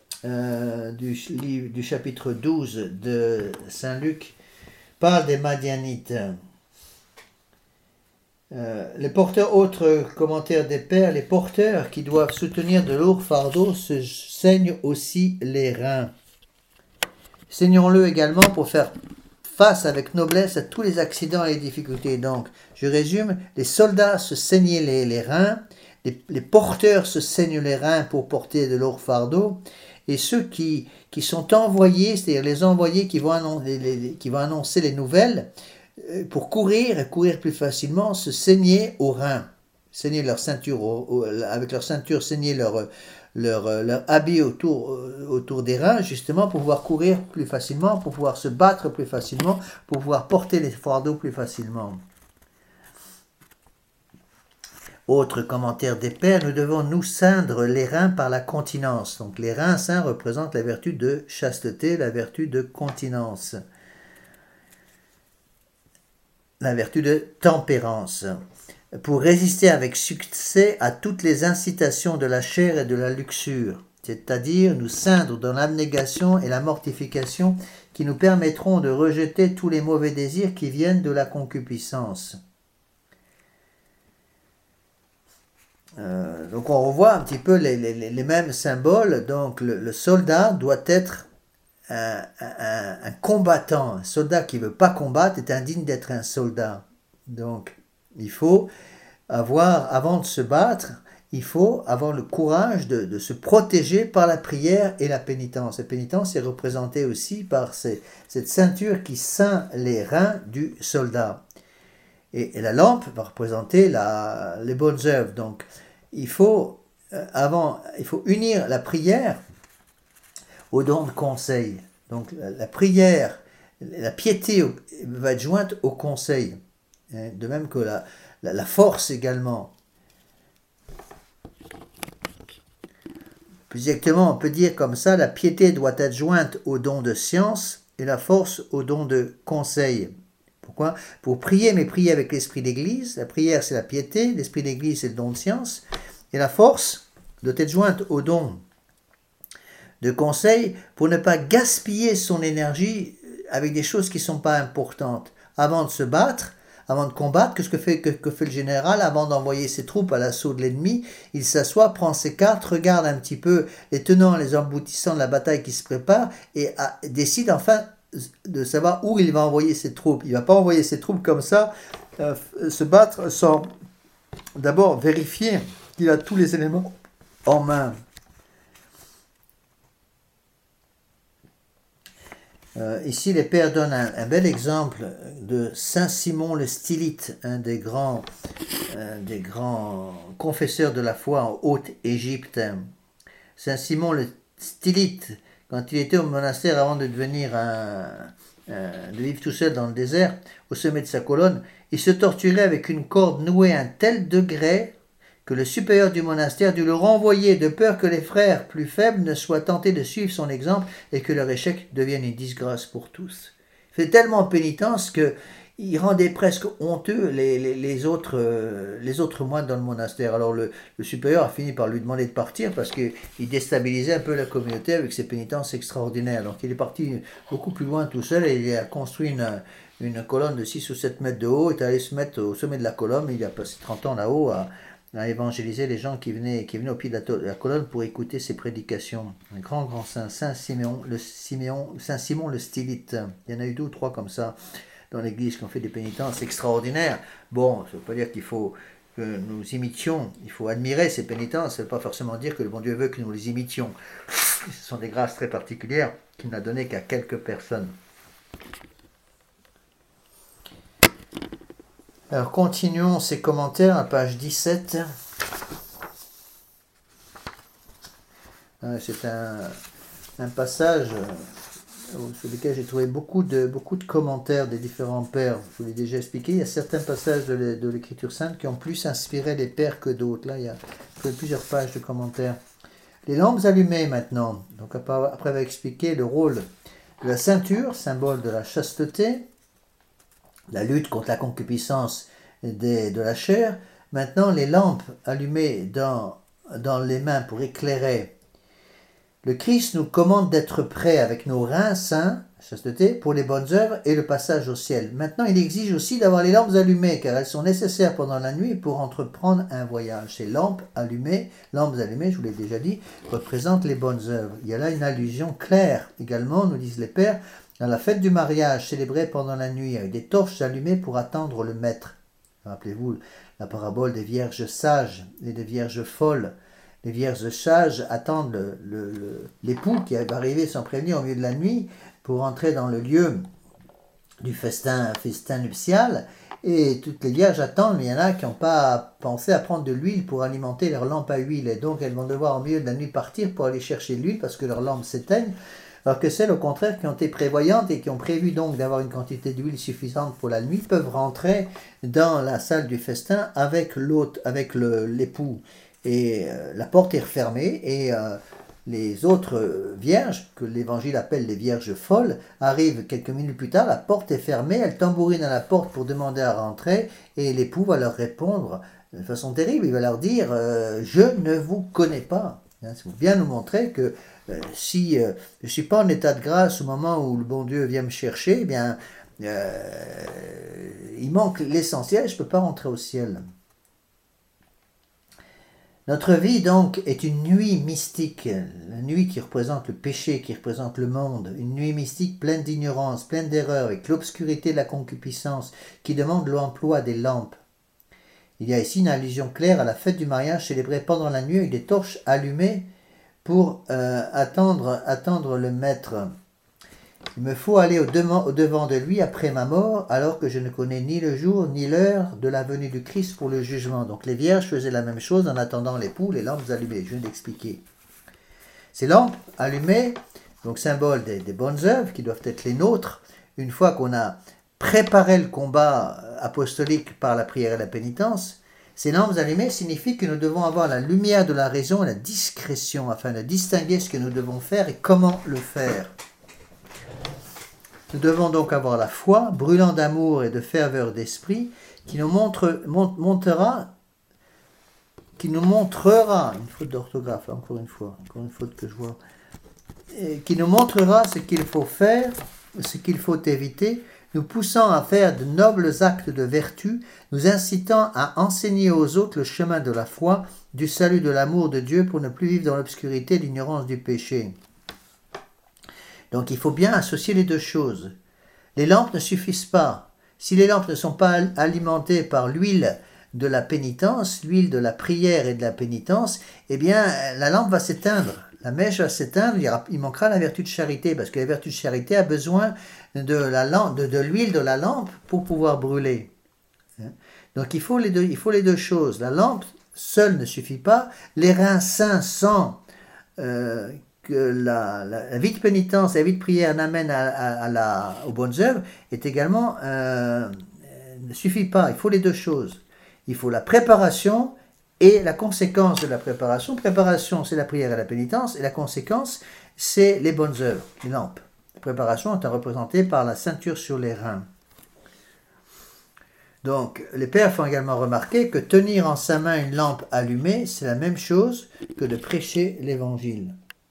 Speaker 1: du chapitre 12 de Saint Luc, parlent des Madianites. Les porteurs, autres commentaires des pères, les porteurs qui doivent soutenir de lourds fardeaux se saignent aussi les reins. Saignons-le également pour faire face avec noblesse à tous les accidents et les difficultés. Donc, je résume, les soldats se saignaient les reins, les porteurs se saignent les reins pour porter de lourds fardeaux, et ceux qui sont envoyés, c'est-à-dire les envoyés qui vont annoncer les nouvelles, pour courir plus facilement, se saigner aux reins, saigner leur ceinture, avec leur ceinture, saigner leur habit autour des reins, justement pour pouvoir courir plus facilement, pour pouvoir se battre plus facilement, pour pouvoir porter les fardeaux plus facilement. Autre commentaire des pères, nous devons nous ceindre les reins par la continence. Donc les reins saints représentent la vertu de chasteté, la vertu de continence, la vertu de tempérance, pour résister avec succès à toutes les incitations de la chair et de la luxure, c'est-à-dire nous ceindre dans l'abnégation et la mortification qui nous permettront de rejeter tous les mauvais désirs qui viennent de la concupiscence. Donc on revoit un petit peu les mêmes symboles. Donc le soldat doit être un combattant. Un soldat qui ne veut pas combattre est indigne d'être un soldat. Donc il faut avoir, avant de se battre, il faut avoir le courage de se protéger par la prière et la pénitence. La pénitence est représentée aussi par cette ceinture qui ceint les reins du soldat. Et la lampe va représenter les bonnes œuvres. Donc il faut unir la prière au don de conseil. Donc la prière, la piété va être jointe au conseil. De même que la force également. Plus exactement, on peut dire comme ça, la piété doit être jointe au don de science et la force au don de conseil. Pourquoi ? Pour prier, mais prier avec l'esprit d'église. La prière, c'est la piété, l'esprit d'église, c'est le don de science. Et la force doit être jointe au don de conseil pour ne pas gaspiller son énergie avec des choses qui ne sont pas importantes. Avant de se battre, avant de combattre, qu'est-ce que fait le général? Avant d'envoyer ses troupes à l'assaut de l'ennemi, il s'assoit, prend ses cartes, regarde un petit peu les tenants et les aboutissants de la bataille qui se prépare et décide enfin de savoir où il va envoyer ses troupes. Il ne va pas envoyer ses troupes comme ça, se battre sans d'abord vérifier qu'il a tous les éléments en main. Ici, les pères donnent un bel exemple de Saint Simon le Stylite, un des grands confesseurs de la foi en Haute-Égypte. Saint Simon le Stylite, quand il était au monastère avant de devenir de vivre tout seul dans le désert, au sommet de sa colonne, il se torturait avec une corde nouée à un tel degré que le supérieur du monastère dut le renvoyer de peur que les frères plus faibles ne soient tentés de suivre son exemple et que leur échec devienne une disgrâce pour tous. Il fait tellement pénitence qu'il rendait presque honteux les autres moines dans le monastère. Alors le supérieur a fini par lui demander de partir parce qu'il déstabilisait un peu la communauté avec ses pénitences extraordinaires. Donc il est parti beaucoup plus loin tout seul et il a construit une colonne de 6 ou 7 mètres de haut, il est allé se mettre au sommet de la colonne, il a passé 30 ans là-haut à évangéliser les gens qui venaient au pied de la colonne pour écouter ses prédications. Un grand saint, Saint Simon le Stylite. Il y en a eu 2 ou 3 comme ça dans l'église qui ont fait des pénitences extraordinaires. Bon, ça ne veut pas dire qu'il faut que nous imitions, il faut admirer ces pénitences, ça ne veut pas forcément dire que le bon Dieu veut que nous les imitions. Ce sont des grâces très particulières qu'il n'a données qu'à quelques personnes. Alors continuons ces commentaires à page 17. C'est un passage sur lequel j'ai trouvé beaucoup de commentaires des différents pères. Je vous l'ai déjà expliqué. Il y a certains passages de l'Écriture sainte qui ont plus inspiré les pères que d'autres. Là, il y a plusieurs pages de commentaires. Les lampes allumées maintenant. Donc après avoir expliqué le rôle de la ceinture, symbole de la chasteté, la lutte contre la concupiscence de la chair. Maintenant, les lampes allumées dans les mains pour éclairer. Le Christ nous commande d'être prêts avec nos reins saints, chasteté, pour les bonnes œuvres et le passage au ciel. Maintenant, il exige aussi d'avoir les lampes allumées, car elles sont nécessaires pendant la nuit pour entreprendre un voyage. Ces lampes allumées, je vous l'ai déjà dit, représentent les bonnes œuvres. Il y a là une allusion claire également, nous disent les pères, à la fête du mariage célébrée pendant la nuit, avec des torches allumées pour attendre le maître. Rappelez-vous la parabole des vierges sages et des vierges folles. Les vierges sages attendent l'époux qui va arriver sans prévenir au milieu de la nuit pour entrer dans le lieu du festin nuptial. Et toutes les vierges attendent, mais il y en a qui n'ont pas pensé à prendre de l'huile pour alimenter leur lampe à huile. Et donc elles vont devoir au milieu de la nuit partir pour aller chercher de l'huile parce que leur lampe s'éteigne. Alors que celles au contraire qui ont été prévoyantes et qui ont prévu donc d'avoir une quantité d'huile suffisante pour la nuit peuvent rentrer dans la salle du festin avec l'époux. Et la porte est refermée et les autres vierges, que l'Évangile appelle les vierges folles, arrivent quelques minutes plus tard, la porte est fermée, elles tambourinent à la porte pour demander à rentrer et l'époux va leur répondre de façon terrible, il va leur dire « Je ne vous connais pas ». C'est pour bien nous montrer que si je ne suis pas en état de grâce au moment où le bon Dieu vient me chercher, eh bien, il manque l'essentiel, je ne peux pas rentrer au ciel. Notre vie, donc, est une nuit mystique, la nuit qui représente le péché, qui représente le monde, une nuit mystique pleine d'ignorance, pleine d'erreurs, avec l'obscurité de la concupiscence, qui demande l'emploi des lampes. Il y a ici une allusion claire à la fête du mariage célébrée pendant la nuit avec des torches allumées pour attendre le maître. Il me faut aller au devant de lui après ma mort, alors que je ne connais ni le jour ni l'heure de la venue du Christ pour le jugement. Donc les vierges faisaient la même chose en attendant l'époux, les lampes allumées. Je viens d'expliquer. Ces lampes allumées, donc symbole des bonnes œuvres qui doivent être les nôtres, une fois qu'on a préparé le combat apostolique par la prière et la pénitence, ces lampes allumées signifient que nous devons avoir la lumière de la raison et la discrétion afin de distinguer ce que nous devons faire et comment le faire. Nous devons donc avoir la foi, brûlant d'amour et de ferveur d'esprit, qui nous montrera, une faute d'orthographe, encore une faute que je vois, qui nous montrera ce qu'il faut faire, ce qu'il faut éviter, nous poussant à faire de nobles actes de vertu, nous incitant à enseigner aux autres le chemin de la foi, du salut de l'amour de Dieu pour ne plus vivre dans l'obscurité et l'ignorance du péché. Donc il faut bien associer les deux choses. Les lampes ne suffisent pas. Si les lampes ne sont pas alimentées par l'huile de la pénitence, l'huile de la prière et de la pénitence, eh bien la lampe va s'éteindre. La mèche va s'éteindre, il manquera la vertu de charité, parce que la vertu de charité a besoin de l'huile de la lampe pour pouvoir brûler. Donc il faut les deux choses. La lampe seule ne suffit pas. Les reins sains sans que la vie de pénitence et la vie de prière n'amènent aux bonnes œuvres est également ne suffit pas. Il faut les deux choses. Il faut la préparation et la conséquence de la préparation. Préparation, c'est la prière et la pénitence, et la conséquence, c'est les bonnes œuvres, les lampes. La préparation étant représentée par la ceinture sur les reins. Donc, les pères font également remarquer que tenir en sa main une lampe allumée, c'est la même chose que de prêcher l'évangile.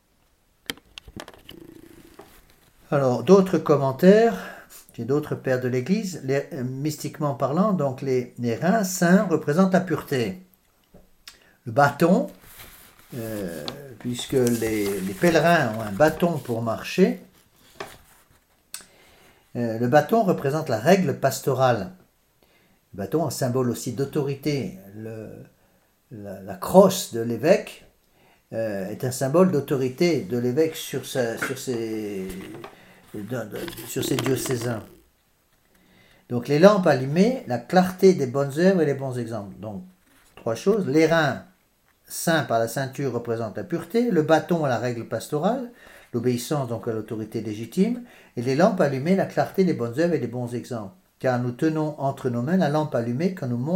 Speaker 1: Alors, d'autres commentaires, j'ai d'autres pères de l'Église, mystiquement parlant, donc les reins saints représentent la pureté. Le bâton, puisque les pèlerins ont un bâton pour marcher, le bâton représente la règle pastorale. Le bâton, un symbole aussi d'autorité. La crosse de l'évêque est un symbole d'autorité de l'évêque sur ses diocésains. Donc les lampes allumées, la clarté des bonnes œuvres et les bons exemples. Donc trois choses. Les reins saints par la ceinture représentent la pureté. Le bâton à la règle pastorale. L'obéissance donc à l'autorité légitime. Et les lampes allumées, la clarté des bonnes œuvres et des bons exemples. Car nous tenons entre nos mains la lampe allumée quand nous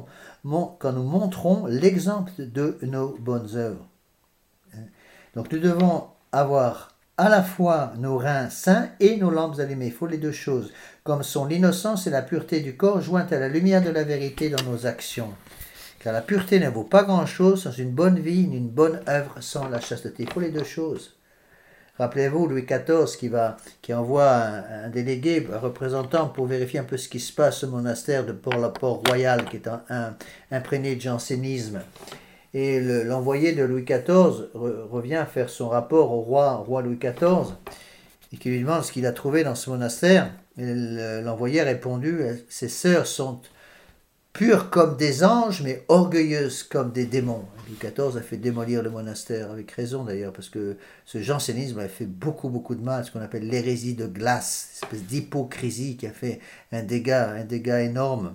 Speaker 1: montrons l'exemple de nos bonnes œuvres. Donc nous devons avoir à la fois nos reins saints et nos lampes allumées. Il faut les deux choses, comme sont l'innocence et la pureté du corps jointes à la lumière de la vérité dans nos actions. Car la pureté ne vaut pas grand-chose sans une bonne vie, ni une bonne œuvre sans la chasteté. Il faut les deux choses. Rappelez-vous Louis XIV qui envoie un délégué, un représentant pour vérifier un peu ce qui se passe au monastère de Port-Royal qui est imprégné de jansénisme. Et l'envoyé de Louis XIV revient faire son rapport au roi Louis XIV et qui lui demande ce qu'il a trouvé dans ce monastère. L'envoyé a répondu « Ces sœurs sont pures comme des anges, mais orgueilleuses comme des démons. » Louis XIV a fait démolir le monastère, avec raison d'ailleurs, parce que ce jansénisme a fait beaucoup de mal, ce qu'on appelle l'hérésie de glace, une espèce d'hypocrisie qui a fait un dégât énorme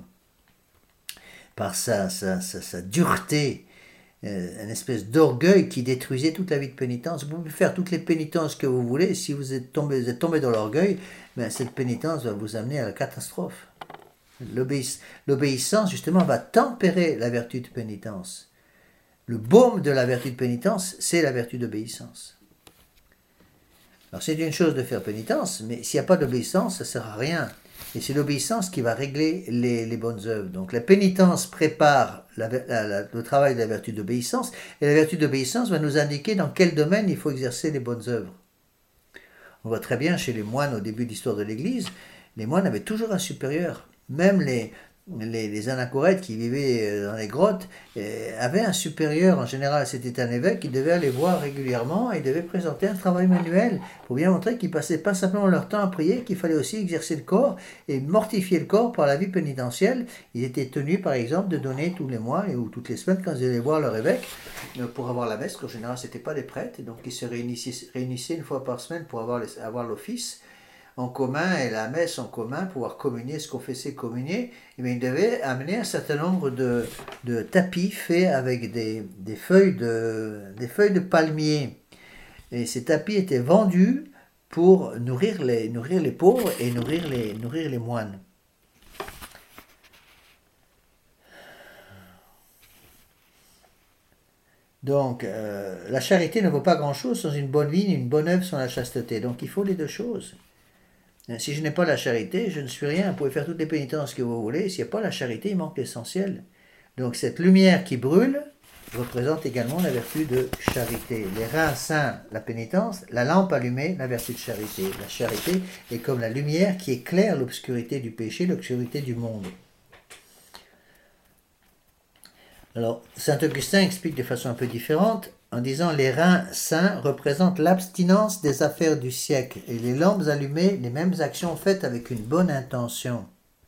Speaker 1: par sa dureté, une espèce d'orgueil qui détruisait toute la vie de pénitence. Vous pouvez faire toutes les pénitences que vous voulez, si vous êtes tombé dans l'orgueil, ben cette pénitence va vous amener à la catastrophe. L'obéissance, justement, va tempérer la vertu de pénitence. Le baume de la vertu de pénitence, c'est la vertu d'obéissance. Alors, c'est une chose de faire pénitence, mais s'il n'y a pas d'obéissance, ça ne sert à rien. Et c'est l'obéissance qui va régler les bonnes œuvres. Donc, la pénitence prépare le travail de la vertu d'obéissance, et la vertu d'obéissance va nous indiquer dans quel domaine il faut exercer les bonnes œuvres. On voit très bien chez les moines au début de l'histoire de l'Église, les moines avaient toujours un supérieur. Même les anachorètes qui vivaient dans les grottes avaient un supérieur. En général, c'était un évêque qui devait aller voir régulièrement et devait présenter un travail manuel pour bien montrer qu'ils passaient pas simplement leur temps à prier, qu'il fallait aussi exercer le corps et mortifier le corps par la vie pénitentielle. Ils étaient tenus, par exemple, de donner tous les mois ou toutes les semaines quand ils allaient voir leur évêque pour avoir la messe. En général, c'était pas des prêtres, et donc ils se réunissaient une fois par semaine pour avoir l'office en commun et la messe en commun, pouvoir communier, se confesser, communier, mais il devait amener un certain nombre de tapis faits avec des feuilles de palmier. Et ces tapis étaient vendus pour nourrir les pauvres et nourrir les moines. Donc, la charité ne vaut pas grand-chose sans une bonne vie, ni une bonne œuvre sans la chasteté. Donc, il faut les deux choses. Si je n'ai pas la charité, je ne suis rien. Vous pouvez faire toutes les pénitences que vous voulez. S'il n'y a pas la charité, il manque l'essentiel. Donc cette lumière qui brûle représente également la vertu de charité. Les reins saints, la pénitence, la lampe allumée, la vertu de charité. La charité est comme la lumière qui éclaire l'obscurité du péché, l'obscurité du monde. Alors, saint Augustin explique de façon un peu différente en disant les reins saints représentent l'abstinence des affaires du siècle et les lampes allumées, les mêmes actions faites avec une bonne intention.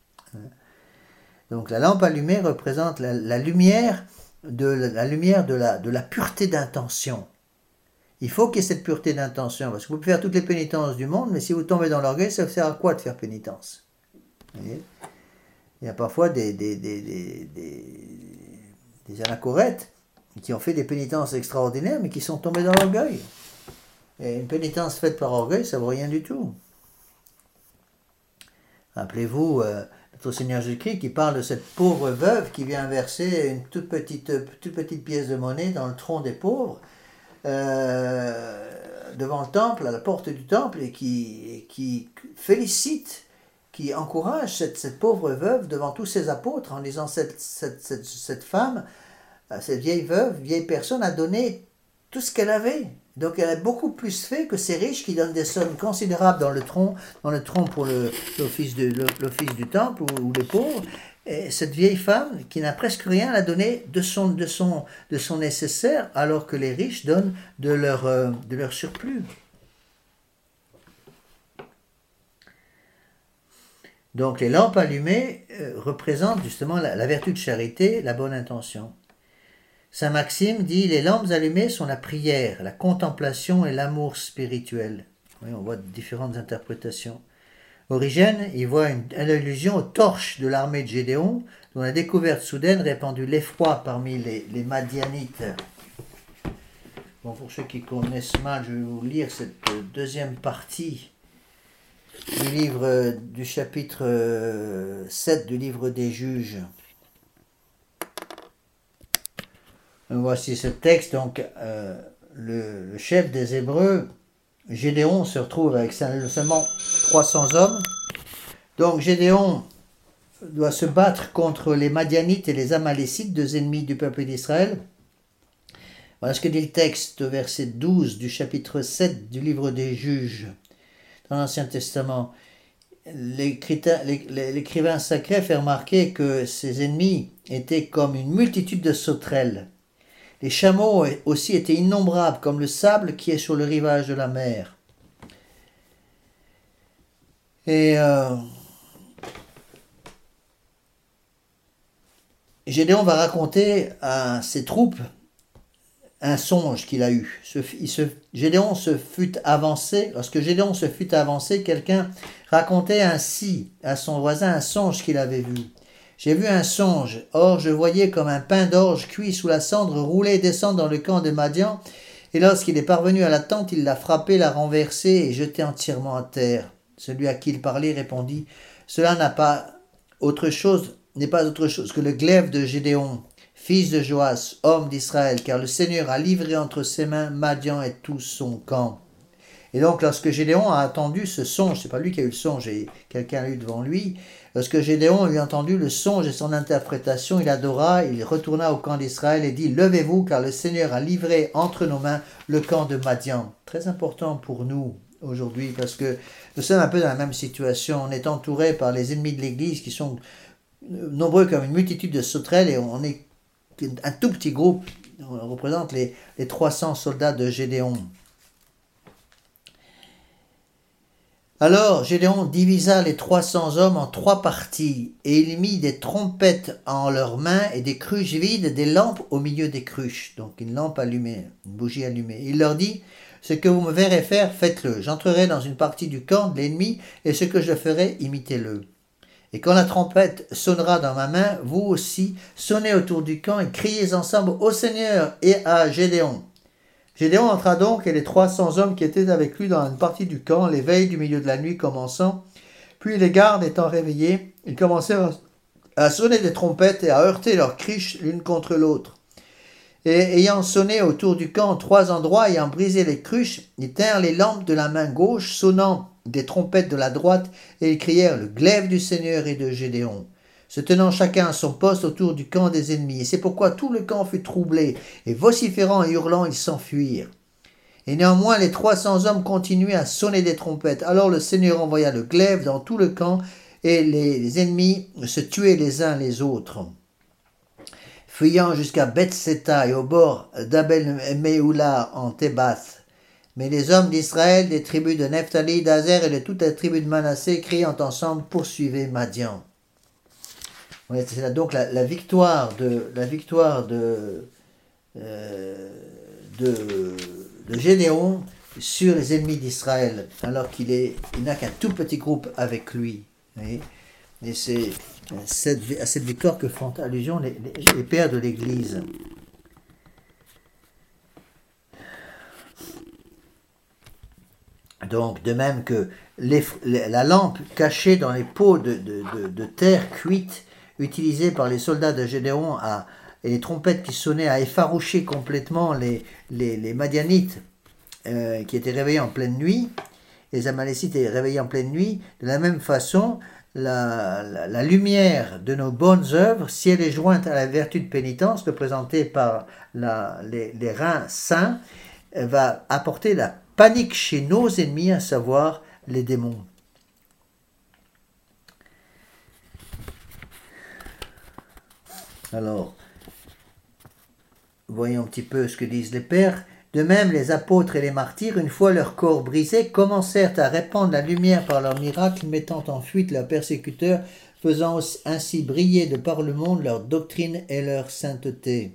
Speaker 1: Donc la lampe allumée représente la lumière de la pureté d'intention. Il faut qu'il y ait cette pureté d'intention, parce que vous pouvez faire toutes les pénitences du monde, mais si vous tombez dans l'orgueil, ça sert à quoi de faire pénitence? Vous voyez? Il y a parfois des anachorètes qui ont fait des pénitences extraordinaires, mais qui sont tombés dans l'orgueil. Et une pénitence faite par orgueil, ça ne vaut rien du tout. Rappelez-vous notre Seigneur Jésus-Christ qui parle de cette pauvre veuve qui vient verser une toute petite pièce de monnaie dans le tronc des pauvres, devant le temple, à la porte du temple, et qui félicite, qui encourage cette pauvre veuve devant tous ses apôtres en disant cette femme, cette vieille veuve, vieille personne a donné tout ce qu'elle avait. Donc elle a beaucoup plus fait que ces riches qui donnent des sommes considérables dans le tronc pour l'office du temple ou les pauvres. Et cette vieille femme qui n'a presque rien à donner de son nécessaire, alors que les riches donnent de leur surplus. Donc les lampes allumées représentent justement la vertu de charité, la bonne intention. Saint Maxime dit « Les lampes allumées sont la prière, la contemplation et l'amour spirituel. » Oui, on voit différentes interprétations. Origène, il voit une allusion aux torches de l'armée de Gédéon, dont la découverte soudaine répandit l'effroi parmi les Madianites. Bon, pour ceux qui connaissent mal, je vais vous lire cette deuxième partie du livre du chapitre 7 du livre des Juges. Voici ce texte, donc le chef des Hébreux, Gédéon, se retrouve avec seulement 300 hommes. Donc Gédéon doit se battre contre les Madianites et les Amalécites, deux ennemis du peuple d'Israël. Voilà ce que dit le texte, verset 12 du chapitre 7 du livre des Juges, dans l'Ancien Testament. L'écrivain sacré fait remarquer que ces ennemis étaient comme une multitude de sauterelles. Les chameaux aussi étaient innombrables, comme le sable qui est sur le rivage de la mer. Et Gédéon va raconter à ses troupes un songe qu'il a eu. Lorsque Gédéon se fut avancé, quelqu'un racontait ainsi à son voisin un songe qu'il avait vu. J'ai vu un songe, or je voyais comme un pain d'orge cuit sous la cendre rouler et descendre dans le camp de Madian, et lorsqu'il est parvenu à la tente, il l'a frappé, l'a renversé et jeté entièrement à terre. Celui à qui il parlait répondit, cela n'est pas autre chose que le glaive de Gédéon, fils de Joas, homme d'Israël, car le Seigneur a livré entre ses mains Madian et tout son camp. Et donc, lorsque Gédéon a entendu ce songe, c'est pas lui qui a eu le songe, et quelqu'un l'a eu devant lui, lorsque Gédéon a eu entendu le songe et son interprétation, il adora, il retourna au camp d'Israël et dit « Levez-vous, car le Seigneur a livré entre nos mains le camp de Madian. » Très important pour nous aujourd'hui, parce que nous sommes un peu dans la même situation. On est entouré par les ennemis de l'Église qui sont nombreux comme une multitude de sauterelles, et on est un tout petit groupe. On représente les 300 soldats de Gédéon. Alors Gédéon divisa les 300 hommes en 3 parties, et il mit des trompettes en leurs mains et des cruches vides, des lampes au milieu des cruches. Donc une lampe allumée, une bougie allumée. Il leur dit, ce que vous me verrez faire, faites-le. J'entrerai dans une partie du camp de l'ennemi, et ce que je ferai, imitez-le. Et quand la trompette sonnera dans ma main, vous aussi, sonnez autour du camp et criez ensemble au Seigneur et à Gédéon. Gédéon entra donc, et les 300 hommes qui étaient avec lui dans une partie du camp, les veilles du milieu de la nuit commençant, puis les gardes étant réveillés, ils commencèrent à sonner des trompettes et à heurter leurs criches l'une contre l'autre. Et ayant sonné autour du camp 3 endroits, ayant brisé les cruches, ils tinrent les lampes de la main gauche, sonnant des trompettes de la droite, et ils crièrent le glaive du Seigneur et de Gédéon, se tenant chacun à son poste autour du camp des ennemis. Et c'est pourquoi tout le camp fut troublé, et vociférant et hurlant, ils s'enfuirent. Et néanmoins les 300 hommes continuaient à sonner des trompettes. Alors le Seigneur envoya le glaive dans tout le camp, et les ennemis se tuaient les uns les autres. Fuyant jusqu'à Beth-Seta et au bord d'Abel-Méoula en Thébath. Mais les hommes d'Israël, des tribus de Nephtali, d'Azer et de toute la tribu de Manassé, criant ensemble, poursuivaient Madian. C'est là donc la victoire de Gédéon sur les ennemis d'Israël, alors qu'il n'a qu'un tout petit groupe avec lui. Vous voyez. Et c'est à cette victoire que font allusion les pères de l'Église. Donc, de même que la lampe cachée dans les pots de terre cuite, utilisée par les soldats de Gédéon, et les trompettes qui sonnaient à effaroucher complètement les Madianites qui étaient réveillés en pleine nuit, les Amalécites étaient réveillés en pleine nuit, de la même façon, la lumière de nos bonnes œuvres, si elle est jointe à la vertu de pénitence, représentée par les reins saints, va apporter la panique chez nos ennemis, à savoir les démons. Alors, voyons un petit peu ce que disent les pères. De même, les apôtres et les martyrs, une fois leur corps brisé, commencèrent à répandre la lumière par leurs miracles, mettant en fuite leurs persécuteurs, faisant ainsi briller de par le monde leur doctrine et leur sainteté.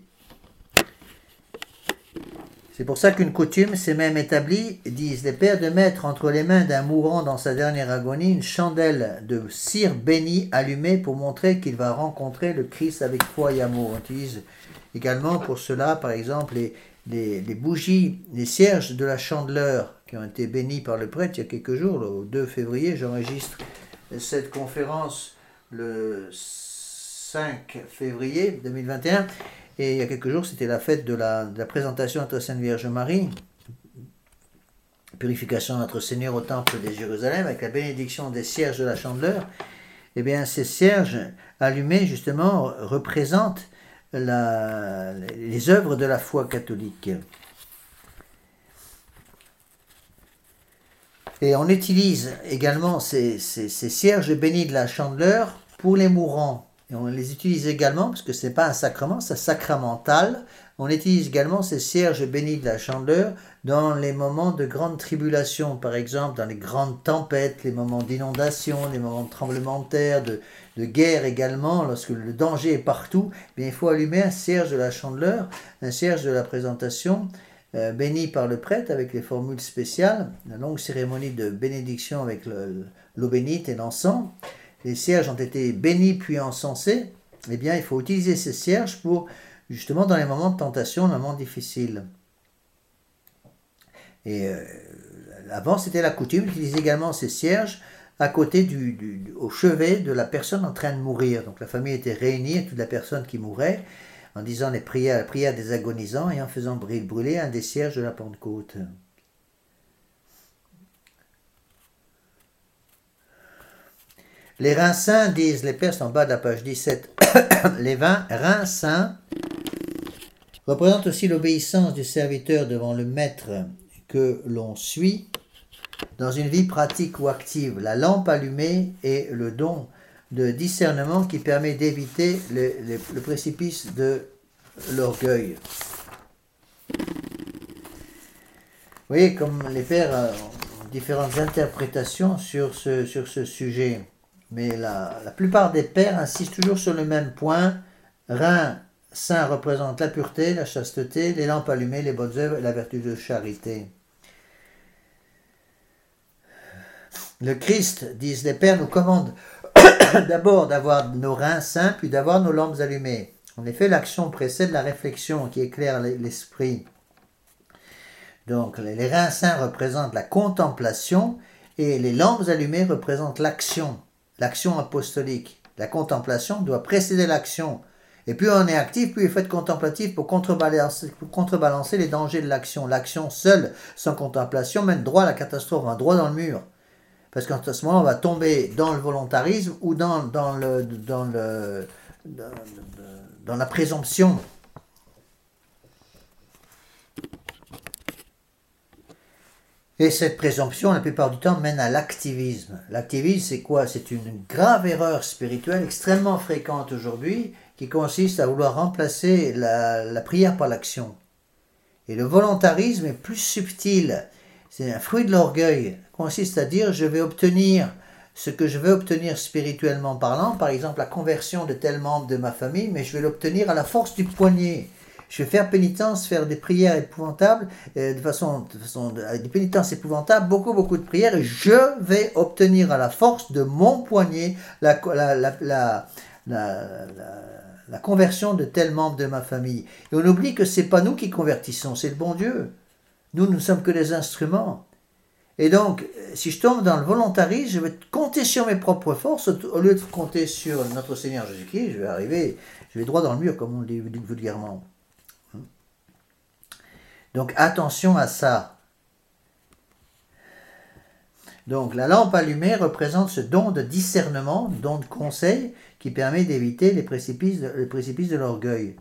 Speaker 1: C'est pour ça qu'une coutume s'est même établie, disent les pères, de mettre entre les mains d'un mourant dans sa dernière agonie une chandelle de cire bénie allumée pour montrer qu'il va rencontrer le Christ avec foi et amour. On utilise également pour cela, par exemple, les bougies, les cierges de la Chandeleur qui ont été bénis par le prêtre il y a quelques jours, le 2 février. J'enregistre cette conférence le 5 février 2021. Et il y a quelques jours, c'était la fête de la présentation à notre Sainte Vierge Marie, purification de notre Seigneur au temple de Jérusalem, avec la bénédiction des cierges de la Chandeleur. Eh bien, ces cierges allumés, justement, représentent les œuvres de la foi catholique. Et on utilise également ces cierges bénis de la Chandeleur pour les mourants. Et on les utilise également, parce que ce n'est pas un sacrement, c'est sacramental. On utilise également ces cierges bénis de la Chandeleur dans les moments de grande tribulation, par exemple dans les grandes tempêtes, les moments d'inondation, les moments de tremblement de terre, de guerre également, lorsque le danger est partout. Eh bien, il faut allumer un cierge de la Chandeleur, un cierge de la présentation, béni par le prêtre avec les formules spéciales, la longue cérémonie de bénédiction avec l'eau bénite et l'encens. Les cierges ont été bénis puis encensés. Eh bien, il faut utiliser ces cierges pour, justement, dans les moments de tentation, les moments difficiles. Et avant, c'était la coutume d'utiliser également ces cierges à côté au chevet de la personne en train de mourir. Donc la famille était réunie, toute la personne qui mourait, en disant la prière des agonisants et en faisant brûler un des cierges de la Pentecôte. Les reins saints, disent les pères, en bas de la page 17, les reins saints représentent aussi l'obéissance du serviteur devant le maître que l'on suit dans une vie pratique ou active. La lampe allumée est le don de discernement qui permet d'éviter le précipice de l'orgueil. Vous voyez, comme les pères ont différentes interprétations sur ce sujet. Mais la plupart des pères insistent toujours sur le même point. Reins saints représentent la pureté, la chasteté, les lampes allumées, les bonnes œuvres et la vertu de charité. Le Christ, disent les pères, nous commande d'abord d'avoir nos reins saints, puis d'avoir nos lampes allumées. En effet, l'action précède la réflexion qui éclaire l'esprit. Donc, les reins saints représentent la contemplation et les lampes allumées représentent l'action apostolique. La contemplation doit précéder l'action. Et plus on est actif, plus il faut être contemplatif pour contrebalancer les dangers de l'action. L'action seule, sans contemplation, mène droit à la catastrophe, droit dans le mur. Parce qu'à ce moment, on va tomber dans le volontarisme ou dans la présomption. Et cette présomption, la plupart du temps, mène à l'activisme. L'activisme, c'est quoi? C'est une grave erreur spirituelle extrêmement fréquente aujourd'hui qui consiste à vouloir remplacer la prière par l'action. Et le volontarisme est plus subtil. C'est un fruit de l'orgueil. Consiste à dire, je vais obtenir ce que je veux obtenir spirituellement parlant, par exemple la conversion de tel membre de ma famille, mais je vais l'obtenir à la force du poignet. je vais faire pénitence, faire des prières épouvantables, avec des pénitences épouvantables, beaucoup de prières, et je vais obtenir à la force de mon poignet la conversion de tel membre de ma famille. Et on oublie que c'est pas nous qui convertissons, c'est le bon Dieu. Nous ne sommes que des instruments. Et donc, si je tombe dans le volontarisme, je vais compter sur mes propres forces, au lieu de compter sur notre Seigneur Jésus-Christ, je vais droit dans le mur, comme on le dit vulgairement. Donc, attention à ça. Donc, la lampe allumée représente ce don de discernement, don de conseil, qui permet d'éviter les précipices de l'orgueil.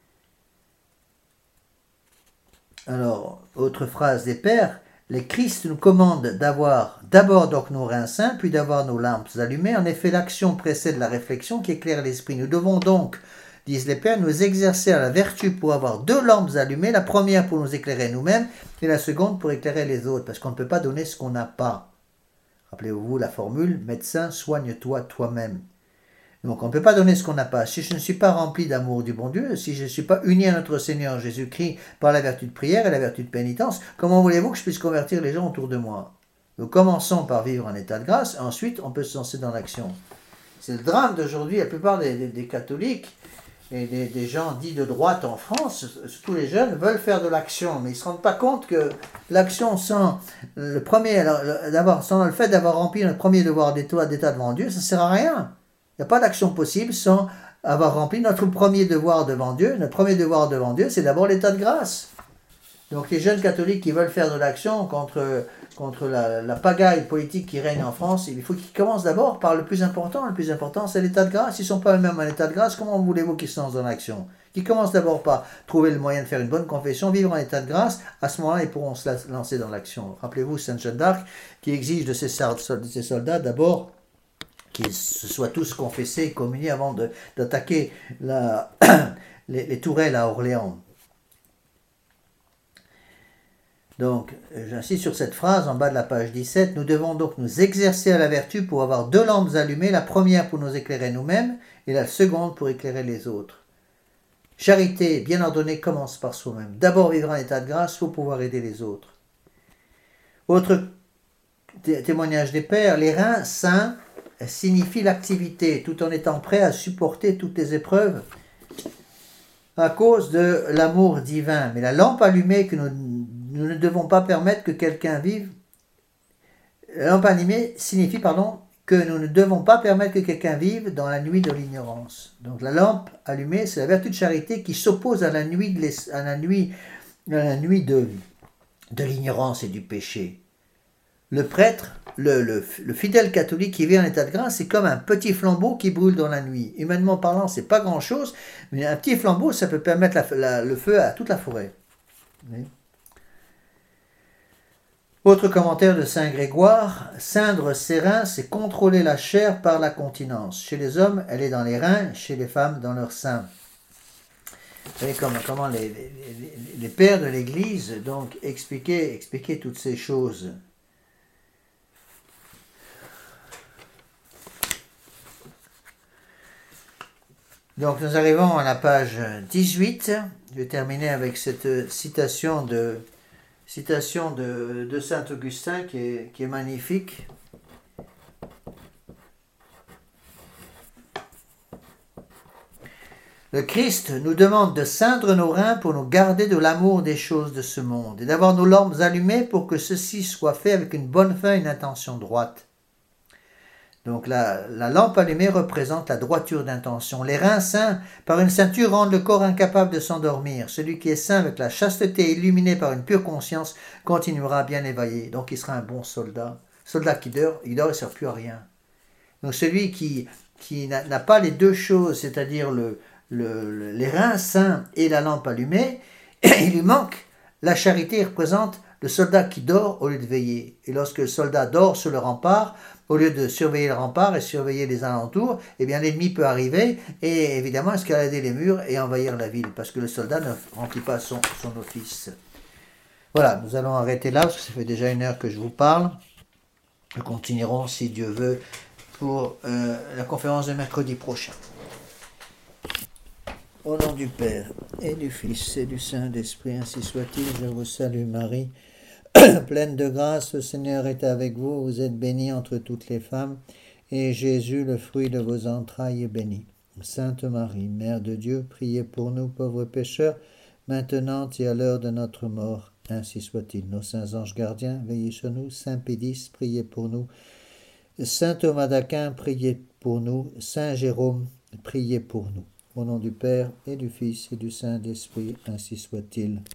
Speaker 1: Alors, autre phrase des pères, le Christ nous commande d'avoir d'abord donc nos reins saints, puis d'avoir nos lampes allumées. En effet, l'action précède la réflexion qui éclaire l'esprit. Nous devons donc, disent les pères, nous exercer à la vertu pour avoir 2 lampes allumées, la première pour nous éclairer nous-mêmes et la seconde pour éclairer les autres, parce qu'on ne peut pas donner ce qu'on n'a pas. Rappelez-vous la formule, médecin, soigne-toi toi-même. Donc on ne peut pas donner ce qu'on n'a pas. Si je ne suis pas rempli d'amour du bon Dieu, si je ne suis pas uni à notre Seigneur Jésus-Christ par la vertu de prière et la vertu de pénitence, comment voulez-vous que je puisse convertir les gens autour de moi? Nous commençons par vivre en état de grâce, ensuite on peut se lancer dans l'action. C'est le drame d'aujourd'hui, la plupart des catholiques et des gens dits de droite en France, surtout les jeunes, veulent faire de l'action, mais ils ne se rendent pas compte que l'action sans le fait d'avoir rempli notre premier devoir d'état devant Dieu, ça ne sert à rien. Il n'y a pas d'action possible sans avoir rempli notre premier devoir devant Dieu. Notre premier devoir devant Dieu, c'est d'abord l'état de grâce. Donc les jeunes catholiques qui veulent faire de l'action contre la pagaille politique qui règne en France, il faut qu'ils commencent d'abord par le plus important. Le plus important, c'est l'état de grâce. S'ils ne sont pas eux-mêmes en état de grâce, comment voulez-vous qu'ils se lancent dans l'action? Qu'ils commencent d'abord par trouver le moyen de faire une bonne confession, vivre en état de grâce. À ce moment-là, ils pourront se lancer dans l'action. Rappelez-vous Sainte Jeanne d'Arc qui exige de ses soldats d'abord qu'ils se soient tous confessés et communiés avant d'attaquer les tourelles à Orléans. Donc, j'insiste sur cette phrase en bas de la page 17. Nous devons donc nous exercer à la vertu pour avoir 2 lampes allumées, la première pour nous éclairer nous-mêmes et la seconde pour éclairer les autres. Charité bien ordonnée commence par soi-même. D'abord vivre en état de grâce pour pouvoir aider les autres. Autre témoignage des pères, les reins saints signifie l'activité, tout en étant prêt à supporter toutes les épreuves à cause de l'amour divin. Mais la lampe allumée que nous ne devons pas permettre que quelqu'un vive. La lampe allumée signifie, que nous ne devons pas permettre que quelqu'un vive dans la nuit de l'ignorance. Donc la lampe allumée, c'est la vertu de charité qui s'oppose à la nuit de l'ignorance et du péché. Le prêtre, le fidèle catholique qui vit en état de grâce, c'est comme un petit flambeau qui brûle dans la nuit. Humainement parlant, c'est pas grand-chose, mais un petit flambeau, ça peut permettre le feu à toute la forêt. Oui. Autre commentaire de Saint Grégoire, ceindre ses reins, c'est contrôler la chair par la continence. Chez les hommes, elle est dans les reins, chez les femmes, dans leurs seins. Vous savez comment les pères de l'Église donc expliquaient toutes ces choses. Donc nous arrivons à la page 18. Je vais terminer avec cette citation de Saint Augustin qui est magnifique. Le Christ nous demande de ceindre nos reins pour nous garder de l'amour des choses de ce monde et d'avoir nos lampes allumées pour que ceci soit fait avec une bonne fin et une intention droite. Donc la lampe allumée représente la droiture d'intention. Les reins saints, par une ceinture, rendent le corps incapable de s'endormir. Celui qui est saint avec la chasteté illuminé par une pure conscience continuera bien éveillé. Donc il sera un bon soldat. Soldat qui dort, il ne sert plus à rien. Donc celui qui n'a pas les deux choses, c'est-à-dire les reins saints et la lampe allumée, il lui manque. La charité représente le soldat qui dort au lieu de veiller. Et lorsque le soldat dort sur le rempart, au lieu de surveiller le rempart et surveiller les alentours, eh bien l'ennemi peut arriver et évidemment escalader les murs et envahir la ville, parce que le soldat ne remplit pas son office. Voilà, nous allons arrêter là, parce que ça fait déjà 1 heure que je vous parle. Nous continuerons, si Dieu veut, pour la conférence de mercredi prochain. Au nom du Père, et du Fils, et du Saint-Esprit, ainsi soit-il. Je vous salue Marie, pleine de grâce, le Seigneur est avec vous. Vous êtes bénie entre toutes les femmes, et Jésus, le fruit de vos entrailles, est béni. Sainte Marie, Mère de Dieu, priez pour nous pauvres pécheurs, maintenant et à l'heure de notre mort. Ainsi soit-il. Nos saints anges gardiens, veillez sur nous. Saint Pédis, priez pour nous. Saint Thomas d'Aquin, priez pour nous. Saint Jérôme, priez pour nous. Au nom du Père, et du Fils, et du Saint-Esprit, ainsi soit-il.